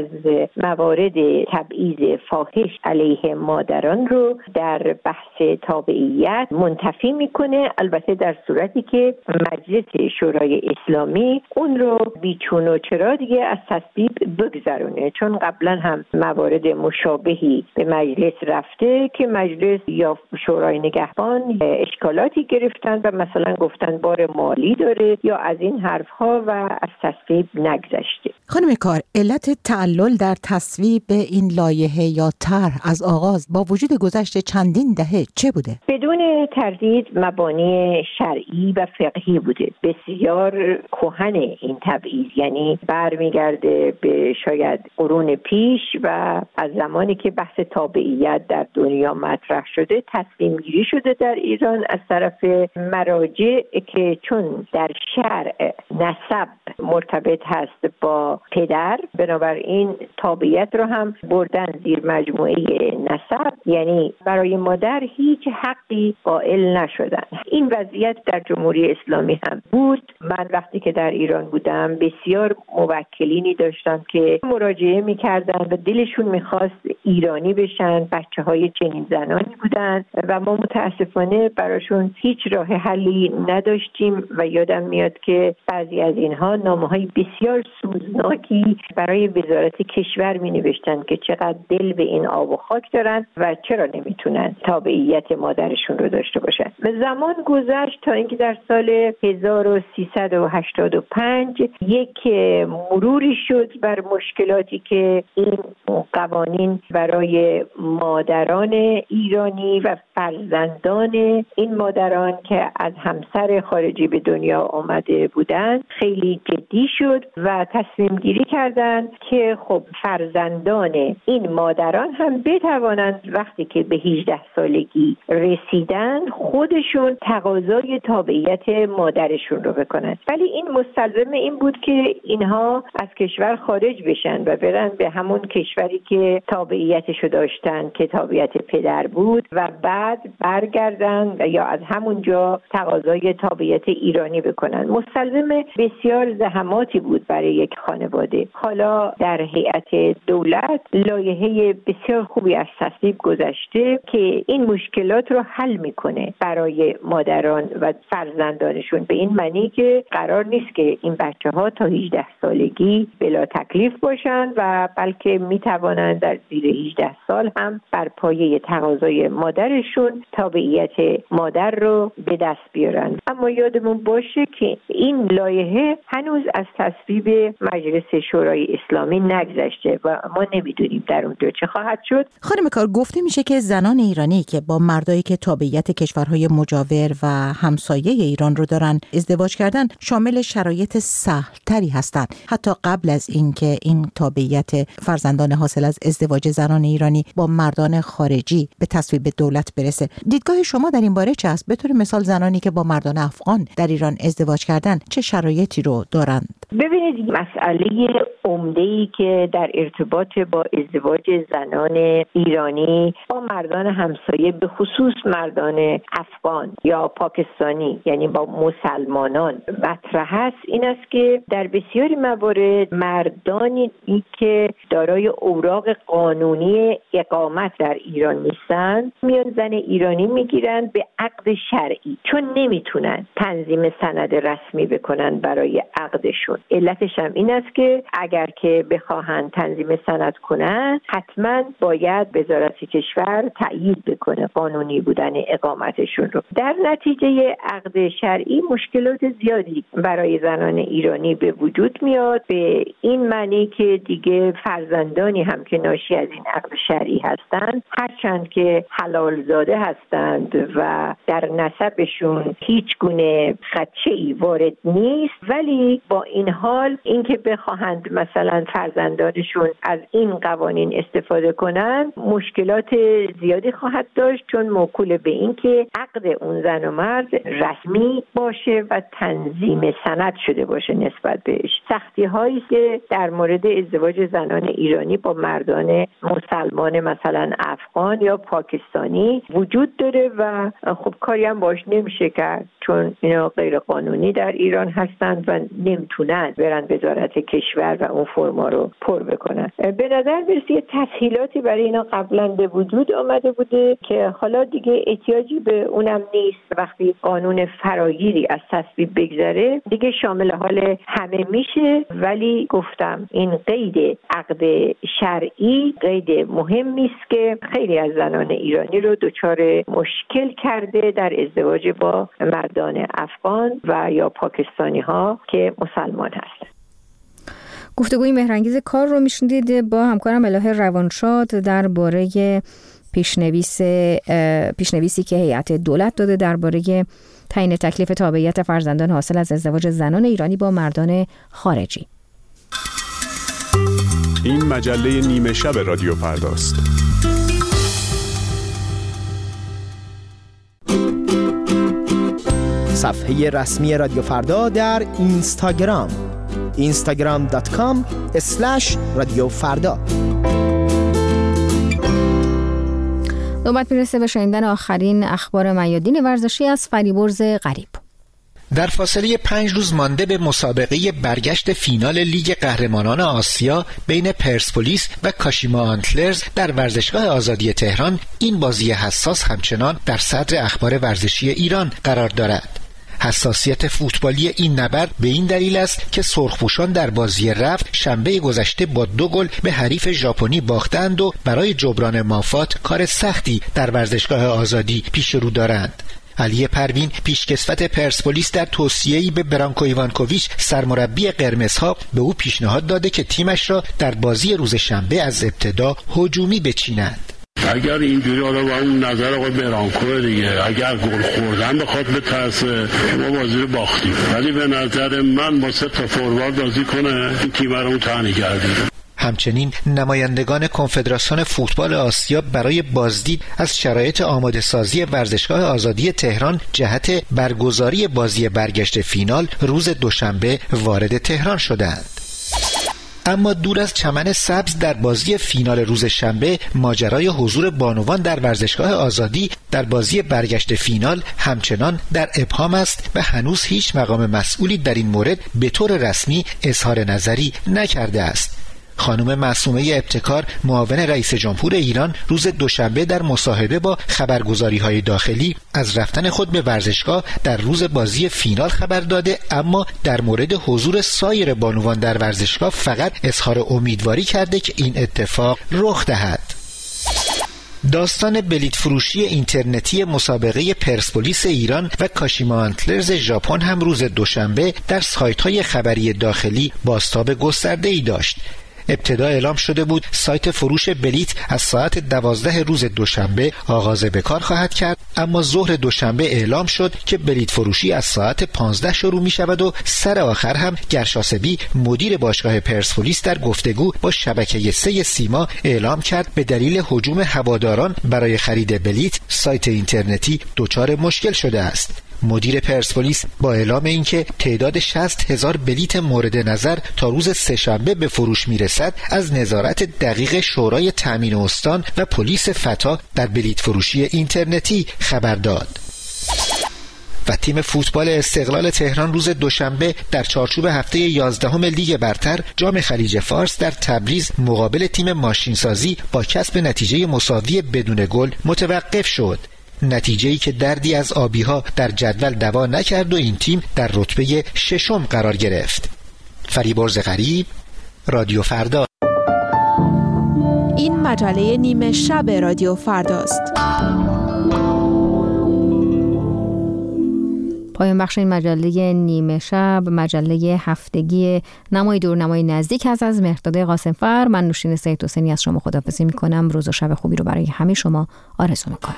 موارد تبعیض فاحش علیه مادران رو در بحث تابعیت منتفی میکنه، البته در صورتی که مجلس شورای اسلامی اون رو بیچون و چرا دیگه از تصویب بگذرونه، چون قبلا هم موارد مشابهی به مجلس رفته که مجلس یا شورای نگهبان اشکالاتی گرفتن و مثلا گفتن بار مالی داره یا از این حرفها و از تصویب نگذشته. خانم کار، علت تعلل در تصویب این لایحه یا طرح از آغاز با وجود گذشت چندین دهه چه بوده؟ بدون تردید مبانی شرعی و فقهی بوده. بسیار کهن این تبعیض، یعنی برمیگرده به شاید قرون پیش و از زمانی که بحث تابعیت در دنیا مطرح شده تصمیم گیری شده در ایران از طرف مراجع که چون در شرع نسب مرتبط هست با پدر، بنابراین تابعیت رو هم بردن زیر مجموعه نسب، یعنی برای مادر هیچ حقی قائل نشدن. این وضعیت در جمهوری اسلامی هم بود. من وقتی که در ایران بودم بسیار موکلینی داشتم که مراجعه میکردن و دلشون میخواست ایرانی بشن، بچه های چنین زنانی بودن و ما متاسفانه براشون هیچ راه حلی نداشتیم و یادم میاد که بعضی از اینها نامه های بسیار سوزناکی برای وزارت کشور می نوشتن که چقدر دل به این آب و خاک دارن و چرا نمیتونن تابعیت مادرشون رو داشته باشن. زمان گذشت تا اینکه در سال هزار و سیصد و هشتاد و پنج یک مروری شد بر مشکلاتی که این قوانین برای مادران ایرانی و فرزندان این مادران که از همسر خارجی به دنیا آمده بودند خیلی جدی شد و تصمیم گیری کردند که خب فرزندان این مادران هم بتوانند وقتی که به هجده سالگی رسیدن خودشون تقاضای تابعیت مادرشون رو بکنن، ولی این مستلزم این بود که اینها از کشور خارج بشن و برن به همون کشوری که تابعیتشو داشتن که تابعیت پدر بود و بعد برگردن و یا از همونجا تقاضای تابعیت ایرانی بکنن. مستلزم بسیار زحماتی بود برای یک خانواده. حالا در هیئت دولت لایحه بسیار خوبی از تصویب گذشته که این مشکلات رو حل میکنه برای مادران و فرزندانشون، به این معنی که قرار نیست که این بچه ها تا هجده سالگی بلا تکلیف باشند و بلکه میتوانند در زیر هجده سال هم بر پایه تقاضای مادرشون تابعیت مادر رو به دست بیارن. اما یادمون باشه که این لایحه هنوز از تصویب مجلس مجلس شورای اسلامی نگذشته و ما نمیدونیم در اونجا چه خواهد شد. خانم کار، گفته میشه که زنان ایرانی که با مردایی که تابعیت کشورهای مجاور و همسایه ایران رو دارن ازدواج کردن شامل شرایط سهل‌تری هستند، حتی قبل از اینکه این تابعیت فرزندان حاصل از ازدواج زنان ایرانی با مردان خارجی به تصویب دولت برسه. دیدگاه شما در این باره چه است؟ به طور مثال زنانی که با مردان افغان در ایران ازدواج کردن چه شرایطی رو دارند؟ ببینید، مسئله عمده‌ای که در ارتباط با ازدواج زنان ایرانی با مردان همسایه، به خصوص مردان افغان یا پاکستانی، یعنی با مسلمانان مطرح است، این است که در بسیاری موارد مردانی که دارای اوراق قانونی اقامت در ایران نیستند میان زن ایرانی میگیرند به عقد شرعی، چون نمیتونن تنظیم سند رسمی بکنن برای عقدشون. علتش هم این است که اگر که بخواهند تنظیم سند کنن حتما باید وزارت کشور تأیید بکنه قانونی بودن اقامتشون رو. در نتیجه عقد شرعی مشکلات زیادی برای زنان ایرانی به وجود میاد، به این معنی که دیگه فرزندانی هم که ناشی از این عقد شرعی هستند، هرچند که حلال زاده هستند و در نسبشون هیچ گونه خدشه‌ای وارد نیست، ولی با این حال اینکه بخواهند مثلا فرزندانشون از این قوانین استفاده کنند مشکلات زیادی خواهد داشت، چون موکول به این که عقد اون زن و مرد رسمی باشه و تنظیم سند شده باشه نسبت بهش. سختی هایی که در مورد ازدواج زنان ایرانی با مردان مسلمان مثلا افغان یا پاکستانی وجود داره و خب کاری هم باش نمیشه کرد، چون اینا غیر قانونی در ایران هستند و نمیتونن برن وزارت کشور و اون فرما رو پر بکنن. به نظر میرسه یه تسهیلاتی برای اینا قبلا به وجود آمده بوده که حالا دیگه احتیاجی به اونم نیست. وقتی قانون فراگیری از تصویب بگذره دیگه شامل حال همه میشه، ولی گفتم این قید عقد شرعی قید مهمی است که خیلی از زنان ایرانی رو دچار مشکل کرده در ازدواج با مردان افغان و یا پاکستانی ها که مسلمان هستند. گفتگوی مهرانگیز کار رو میشنیدید با همکارم الهه روانشاد درباره پیشنویس پیشنویسی که هیئت دولت داده درباره تعیین تکلیف تابعیت فرزندان حاصل از ازدواج زنان ایرانی با مردان خارجی. این مجله نیمه شب رادیو فرداست. صفحه رسمی رادیو فردا در اینستاگرام اینستاگرام دات کام اسلش رادیو فردا. نوبت میرسه به شنیدن آخرین اخبار میادین ورزشی از فریبرز غریب. در فاصله پنج روز مانده به مسابقه برگشت فینال لیگ قهرمانان آسیا بین پرسپولیس و کاشیما آنتلرز در ورزشگاه آزادی تهران، این بازی حساس همچنان در صدر اخبار ورزشی ایران قرار دارد. حساسیت فوتبالی این نبرد به این دلیل است که سرخپوشان در بازی رفت شنبه گذشته با دو گل به حریف ژاپنی باختند و برای جبران مافات کار سختی در ورزشگاه آزادی پیش رو دارند. علی پروین پیشکسوت پرسپولیس در توصیه‌ای به برانکو ایوانکوویچ سرمربی قرمزها به او پیشنهاد داده که تیمش را در بازی روز شنبه از ابتدا هجومی بچیند. اگر اینجوری حالا با اون نظر آقای برانکو دیگه، اگر گل خوردن بخواد به ترسه ما بازی رو باختیم، ولی به نظر من با سه تا فوروارد بازی کنه این تیم رو اون تنی کردیم. همچنین نمایندگان کنفدراسیون فوتبال آسیا برای بازدید از شرایط آماده سازی ورزشگاه آزادی تهران جهت برگزاری بازی برگشت فینال روز دوشنبه وارد تهران شدند. اما دور از چمن سبز در بازی فینال روز شنبه، ماجرای حضور بانوان در ورزشگاه آزادی در بازی برگشت فینال همچنان در ابهام است و هنوز هیچ مقام مسئولی در این مورد به طور رسمی اظهار نظری نکرده است. خانم معصومه ابتکار، معاون رئیس جمهور ایران، روز دوشنبه در مصاحبه با خبرگزاری‌های داخلی از رفتن خود به ورزشگاه در روز بازی فینال خبر داده، اما در مورد حضور سایر بانوان در ورزشگاه فقط اظهار امیدواری کرده که این اتفاق رخ دهد. داستان بلیت فروشی اینترنتی مسابقه پرسپولیس ایران و کاشیما آنتلرز ژاپن هم روز دوشنبه در سایت‌های خبری داخلی بازتاب گسترده‌ای داشت. ابتدا اعلام شده بود سایت فروش بلیت از ساعت دوازده روز دوشنبه آغاز به کار خواهد کرد، اما ظهر دوشنبه اعلام شد که بلیت فروشی از ساعت پانزده شروع می شود و سر آخر هم گرشاسبی مدیر باشگاه پرسپولیس در گفتگو با شبکه سه سیما اعلام کرد به دلیل هجوم هواداران برای خرید بلیت سایت اینترنتی دچار مشکل شده است. مدیر پرسپولیس با اعلام اینکه تعداد شصت هزار بلیت مورد نظر تا روز سه‌شنبه به فروش میرسد از نظارت دقیق شورای تامین استان و پلیس فتا در بلیت فروشی اینترنتی خبر داد. و تیم فوتبال استقلال تهران روز دوشنبه در چارچوب هفته یازدهم لیگ برتر جام خلیج فارس در تبریز مقابل تیم ماشینسازی با کسب نتیجه مساوی بدون گل متوقف شد. نتیجه‌ای که دردی از آبی‌ها در جدول دوا نکرد و این تیم در رتبه ششم قرار گرفت. فریبرز غریب، رادیو فردا. این مجله نیمه شب رادیو فرداست. پایان بخش این مجله نیمه شب، مجله هفتگی نمای دور نمای نزدیک هست از مهرداد قاسمفر. من نوشین سید حسینی از شما خداحافظی می‌کنم. روز و شب خوبی رو برای همه شما آرزو می‌کنم.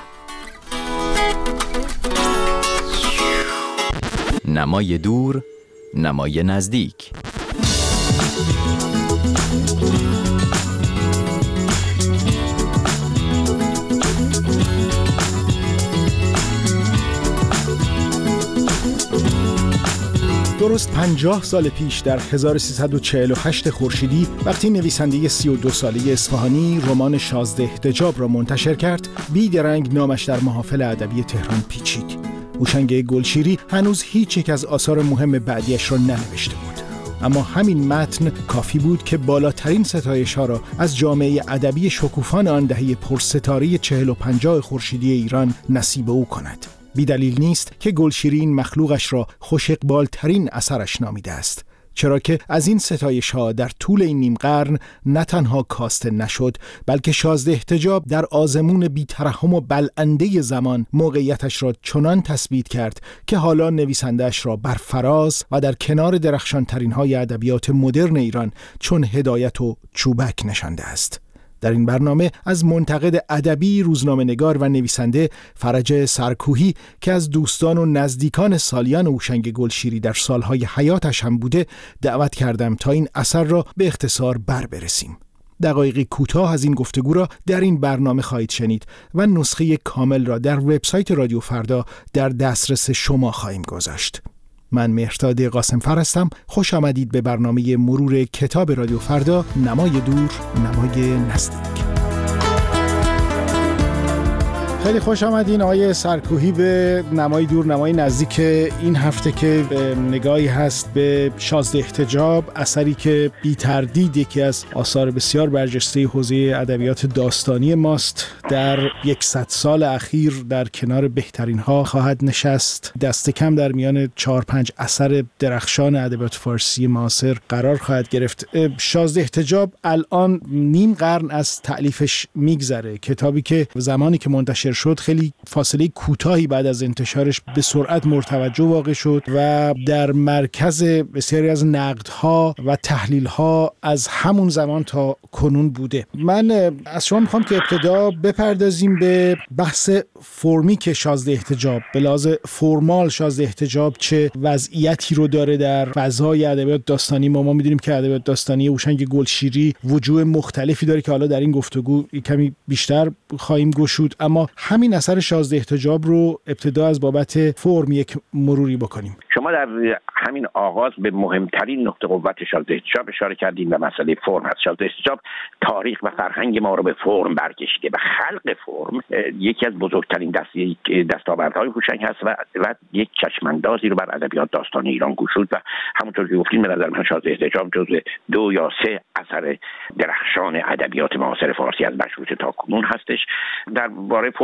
نمای دور، نمای نزدیک. درست پنجاه سال پیش در هزار و سیصد و چهل و هشت خورشیدی وقتی نویسنده سی و دو ساله اصفهانی رمان شازده احتجاب را منتشر کرد، بیدرنگ نامش در محافل ادبی تهران پیچید. هوشنگ گلشیری هنوز هیچ یک از آثار مهم بعدیش را ننوشته بود، اما همین متن کافی بود که بالاترین ستایش‌ها را از جامعه ادبی شکوفان آن دهه پرستاره چهل و پنجاه خورشیدی ایران نصیب او کند. بی‌دلیل نیست که گلشیری این مخلوقش را خوش اقبال‌ترین اثرش نامیده است، چرا که از این ستایش‌ها در طول این نیم قرن نه تنها کاسته نشد، بلکه شازده احتجاب در آزمون بی‌ترحم و بلنده زمان موقعیتش را چنان تثبیت کرد که حالا نویسنده‌اش را بر فراز و در کنار درخشان‌ترین‌های ادبیات مدرن ایران چون هدایت و چوبک نشانده است. در این برنامه از منتقد ادبی، روزنامه‌نگار و نویسنده فرج سرکوهی که از دوستان و نزدیکان سالیان هوشنگ گلشیری در سالهای حیاتش هم بوده دعوت کردم تا این اثر را به اختصار بر برسیم. دقایقی کوتاه از این گفتگو را در این برنامه خواهید شنید و نسخه کامل را در وبسایت رادیو فردا در دسترس شما خواهیم گذاشت. من مهرداد قاسمفر هستم. خوش آمدید به برنامه مرور کتاب رادیو فردا، نمای دور، نمای نزدیک. خیلی خوش آمدین آقای سرکوهی به نمای دور نمای نزدیک این هفته که نگاهی هست به شازده احتجاب، اثری که بی تردید یکی از آثار بسیار برجسته حوزه ادبیات داستانی ماست. در یکصد سال اخیر در کنار بهترین ها خواهد نشست. دست کم در میان چهار پنج اثر درخشان ادبیات فارسی معاصر قرار خواهد گرفت. شازده احتجاب الان نیم قرن از تألیفش میگذره، کتابی که زمانی که منتشر شد خیلی فاصله کوتاهی بعد از انتشارش به سرعت مرتوجه واقع شد و در مرکز بسیاری از نقدها و تحلیلها از همون زمان تا کنون بوده. من از شما میخوام که ابتدا بپردازیم به بحث فرمی که شازده احتجاب، به لحاظ فرمال شازده احتجاب چه وضعیتی رو داره در فضای ادبیات داستانی. ما ما میدونیم که ادبیات داستانی هوشنگ گلشیری وجوه مختلفی داره که حالا در این گفتگو کمی بیشتر خواهیم گشود، اما همین اثر شازده احتجاب رو ابتدا از بابت فرم یک مروری بکنیم. شما در همین آغاز به مهمترین نقطه قوت شازده احتجاب اشاره کردین و مسئله فرم هست. شازده احتجاب تاریخ و فرهنگ ما رو به فرم برکشیده و خلق فرم یکی از بزرگترین دستی دستاوردهای هوشنگ هست و, و یک چشماندازی رو بر ادبیات داستانی ایران گشود و همونطور که گفتین به نظر من شازده احتجاب جزو دو یا سه اثر درخشان ادبیات معاصر فارسی از مشروطه تا کنون هستش. در باره فرم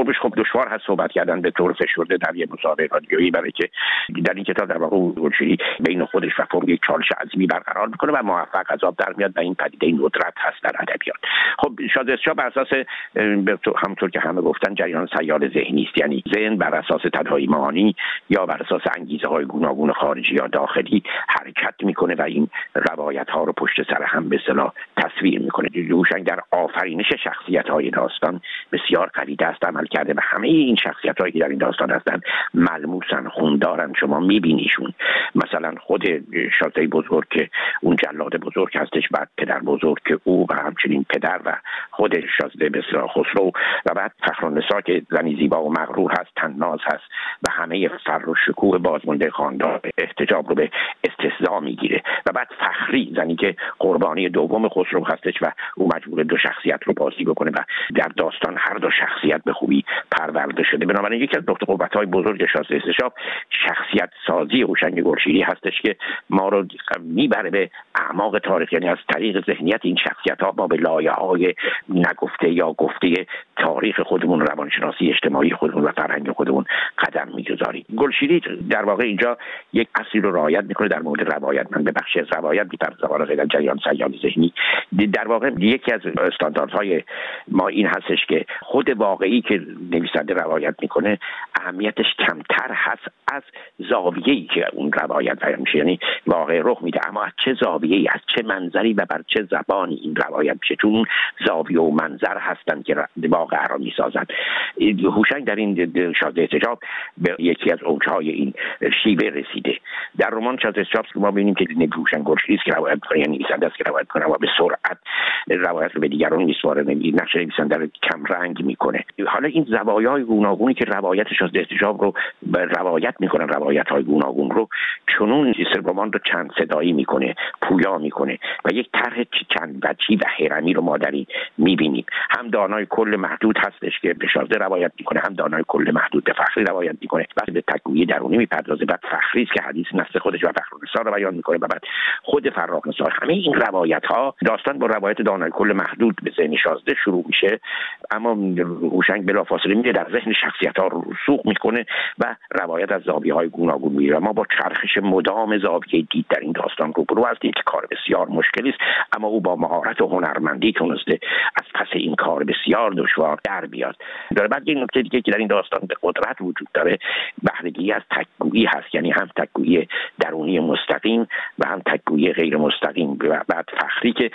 اسلوبش خب دشوار هست صحبت کردن به طور فشرده در یه مصاحبه رادیویی، برای که در این کتاب در واقع گلشیری بین خودش و فرم یک چالش عظیمی برقرار میکنه و موفق از آب در میاد و این پدیده این ندرت هست در ادبیات. خب شازده اجتجاب بر اساس همونطور که همه گفتن جریان سیال ذهنی است، یعنی ذهن بر اساس تداعی معانی یا بر اساس انگیزه های گوناگون خارجی یا داخلی حرکت میکنه و این روایت ها رو پشت سر هم به اصطلاح تصویر میکنه. هوشنگ در آفرینش شخصیت های داستان بسیار قوی دست عمل کرده و همه این شخصیت هایی که در این داستان هستن ملموسن، خوندارن، شما میبینیشون. مثلا خود شازده بزرگ که اون جلاد بزرگ هستش، بعد پدر بزرگ که او و همچنین پدر و خود شازده به اصطلاح خسرو و بعد فخرالنساء که زنی زیبا و مغرور هست، طناز هست و همه فر و شکوه بازمانده خاندان احتجاب رو به استهزا میگیره و بعد فخری زنی که قربانی دوم خسرو هستش و او مجبور دو شخصیت رو بازی بکنه و در داستان هر دو شخصیت به خوبی پرورده شده. بنابراین یکی از نقطه قوت‌های بزرگ شازده اجتجاب شخصیت سازی هوشنگ گلشیری هستش که ما رو میبره به اعماق تاریخ، یعنی از طریق ذهنیت این شخصیت‌ها ما به لایه‌های نگفته یا گفته تاریخ خودمون، روانشناسی اجتماعی خودمون و فرهنگ خودمون قدم می‌گذاریم. گلشیری در واقع اینجا یک اصلی رو رعایت می‌کنه در مورد روایت. من به بخش روایت می‌پردازم، حالا غیر از جریان سیال ذهنی. در واقع یکی از استانداردهای ما این هستش که خود واقعی که نویسنده روایت میکنه اهمیتش کمتر هست از زاویه‌ای که اون روایت بیان میشه، یعنی واقع رخ میده اما از چه زاویه‌ای، از چه منظری و بر چه زبانی این روایت میشه، چون زاویه و منظر هستن که واقع را میسازن. هوشنگ در این شازده اجتجاب به یکی از اوجهای این شیوه رسیده. در رمان شازده اجتجاب ما ببینیم که هوشنگ گلشیری است که روایت میکنه، یعنی نویسنده است که روایت میکنه و به سرعت روایت رو به دیگران میسپاره، نقش نویسنده رو کم رنگ میکنه. حالا این زوایای گوناگونی که روایت شازده اجتجاب رو روایت میکنن، روایت های گوناگون رو چنون رمان رو چند صدایی میکنه، پویا میکنه و یک طرح چند وجهی و هرمی رو ما در این میبینیم. هم دانای کل محدود هستش که به شازده روایت میکنه، هم دانای کل محدود به فخری روایت میکنه، بعد به تکویه درونی میپردازه، بعد فخری است که حدیث نسل خودش و فخرالنساء رو بیان میکنه و بعد خود فراخنساء. همه این روایت ها داستان با روایت دانای کل محدود به ذهن شازده شروع میشه، اما هوشنگ بلافاصله میره در ذهن شخصیت ها رو رسوخ میکنه و روایت از زاویه های گوناگون میره. ما با چرخش مدام زاویه دید در این داستان روبرو هستیم که کار بسیار مشکلی است، اما او با مهارت و هنرمندی تونسته از پس این کار بسیار دشوار در بیاد. در بعد یک نکته دیگه که در این داستان به قدرت وجود داره بهره‌گیری از تک‌گویی هست، یعنی هم تک‌گویی درونی مستقیم و هم تک‌گویی غیر مستقیم. بعد فخری که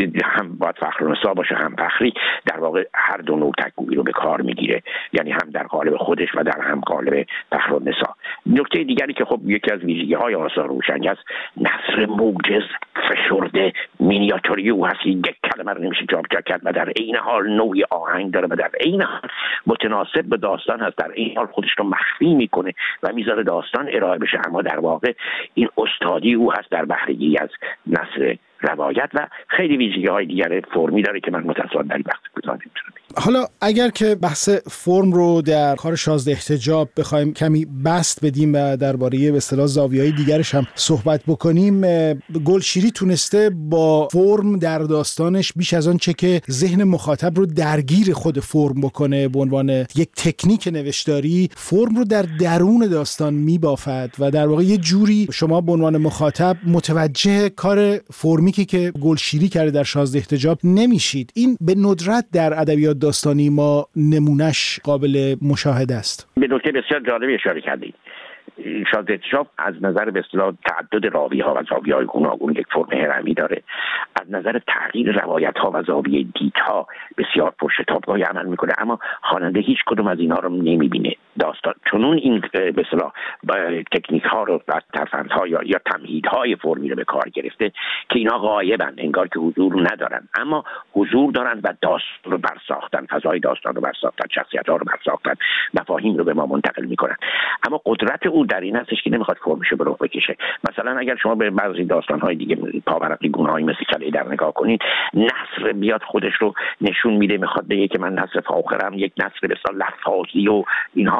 هم باید فخرالنساء باشه هم فخری در واقع هر دو نوع تک‌گویی رو به کار میگیره، یعنی هم در قالب خودش و در هم قالب فخرالنساء. نکته دیگری که خب یکی از ویژگی‌های آثار هوشنگ است نثر موجز، فشرده، مینیاتوری او هست، یک کلمه رو نمیشه جابجا کرد و در عین حال نوعی آهنگ داره و در عین حال متناسب به داستان هست، در عین حال خودش رو مخفی میکنه و میذاره داستان ارائه بشه، اما در واقع این استادی او هست در بهره‌گیری از نثر روایت و خیلی ویژگی‌های دیگر فرمی داره که من متأسفانه در این وقت کوتاه نمی‌تونم. حالا اگر که بحث فرم رو در کار شازده احتجاب بخوایم کمی بسط بدیم و درباره به اصطلاح زاویه‌های دیگرش هم صحبت بکنیم، گلشیری تونسته با فرم در داستانش بیش از آن چه که ذهن مخاطب رو درگیر خود فرم بکنه به عنوان یک تکنیک نوشتاری، فرم رو در درون داستان میبافد و در واقع یه جوری شما به عنوان مخاطب متوجه کار فرمی که گلشیری کرده در شازده احتجاب نمیشید. این به ندرت در ادبیات داستانی ما نمونش قابل مشاهده است. به نکته بسیار جالبی اشاره کردید. شازده احتجاب از نظر به اصطلاح تعدد راوی‌ها و زاویه‌های گوناگون یک فرم هرمی داره. از نظر تغییر روایت‌ها و زاویه دیدها بسیار پرشتاب‌گاهی عمل میکنه، اما خواننده هیچ کدوم از اینها رو نمیبینه. داستان چنون این به اصطلاح تکنیک‌ها رو و ترفندها یا یا تمهیدهای فرمی رو به کار گرفته که اینا غایبن، انگار که حضور ندارن، اما حضور دارن و داستان رو برساختن، فضای داستان رو برساختن، شخصیت‌ها رو برساختن، مفاهیم رو به ما منتقل میکنن. اما قدرت او در این هستش که نمیخواد فرمشو به رخ بکشه. مثلا اگر شما به بعضی داستان‌های دیگه پاورقی گونه‌های مثل کله در نگاه کنید، نثر بیاد خودش رو نشون میده، میخواد بگه که من نثر فاخرم، یک نثر به اصطلاح لفاظی و اینها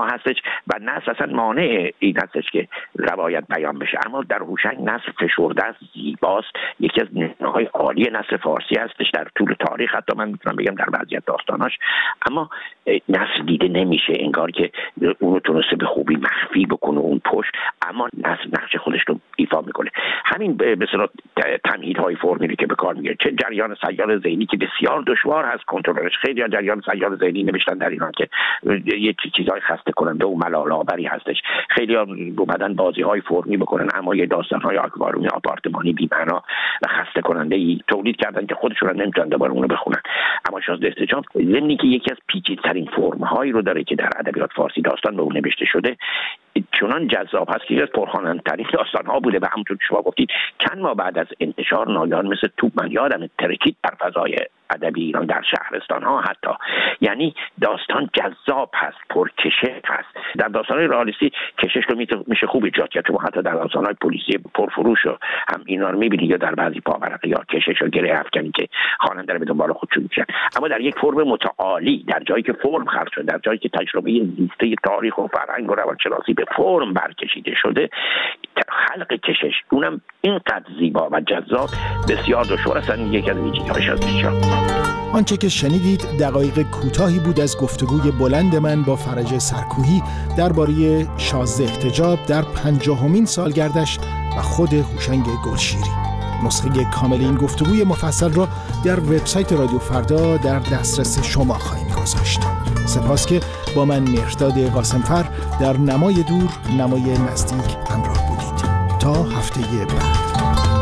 ها هستش و نثر اصلا مانع این هستش که روایت بیان بشه. اما در هوشنگ نثر فشرده است، زیباست، یکی از نمونه‌های عالی نثر فارسی هستش در طول تاریخ، حتی من میتونم بگم در بعضی از داستاناش. اما نثر دیده نمیشه، انگار که اونو تونسته به خوبی مخفی بکنه اون پشت، اما نثر نقش خودش رو ایفا میکنه. همین به اصطلاح تمهیدهای فرمی که به کار میگیره، چه جریان سیال ذهنی که بسیار دشوار هست کنترلش. خیلی از جریان سیال ذهنی نوشتن در ایران که یه چیزای خسته کننده و ملال‌آوری هستش. خیلی ها اومدن بازی‌های فرمی بکنن، اما یه داستان‌های آکواریومی آپارتمانی بی‌معنا و خسته کننده ای تولید کردن که خودشون هم نمیتونن دوباره اونو بخونن. اما شازده استجاب ضمن که یکی از پیچیده‌ترین فرم‌هایی رو داره که در ادبیات فارسی داستان به اون نوشته شده، چنان جذاب هست که از پرخواننده‌ترین داستان‌ها بوده و همونطور که شما گفتید چند ماه بعد از انتشار ناگهان مثل توپ من یادم ترکید در فضای ادبی ایران، در شهرستان‌ها حتی. یعنی داستان جذاب هست، پرکشش هست. در داستان‌های رئالیستی کشش رو میشه خوب ایجاد کرد، چون حتی در داستان‌های پلیسی پرفروش و هم اینا رو می‌بینید یا در بعضی پاورقی یا کشش و گره افکنی که خواننده رو به دنبال خودشون می‌کشن. اما در یک فرم متعالی، در جایی که فرم خلق شده، در جایی که تجربه زیسته تاریخ و فرهنگ و روانشناسی به فرم برکشیده شده، خلق کشش اونم اینقدر زیبا و جذاب بسیار دشوار است. یکی از ویژگی‌هاش هست. آنچه که شنیدید دقایق کوتاهی بود از گفتگوی بلند من با فرج سرکوهی درباره شازده احتجاب در پنجاهمین سالگردش و خود هوشنگ گلشیری. نسخه کامل این گفتگوی مفصل را در وبسایت رادیو فردا در دسترس شما خواهیم گذاشت. سپاس که با من مهرداد قاسمفر در نمای دور نمای نزدیک همراه بودید. تا هفته بعد.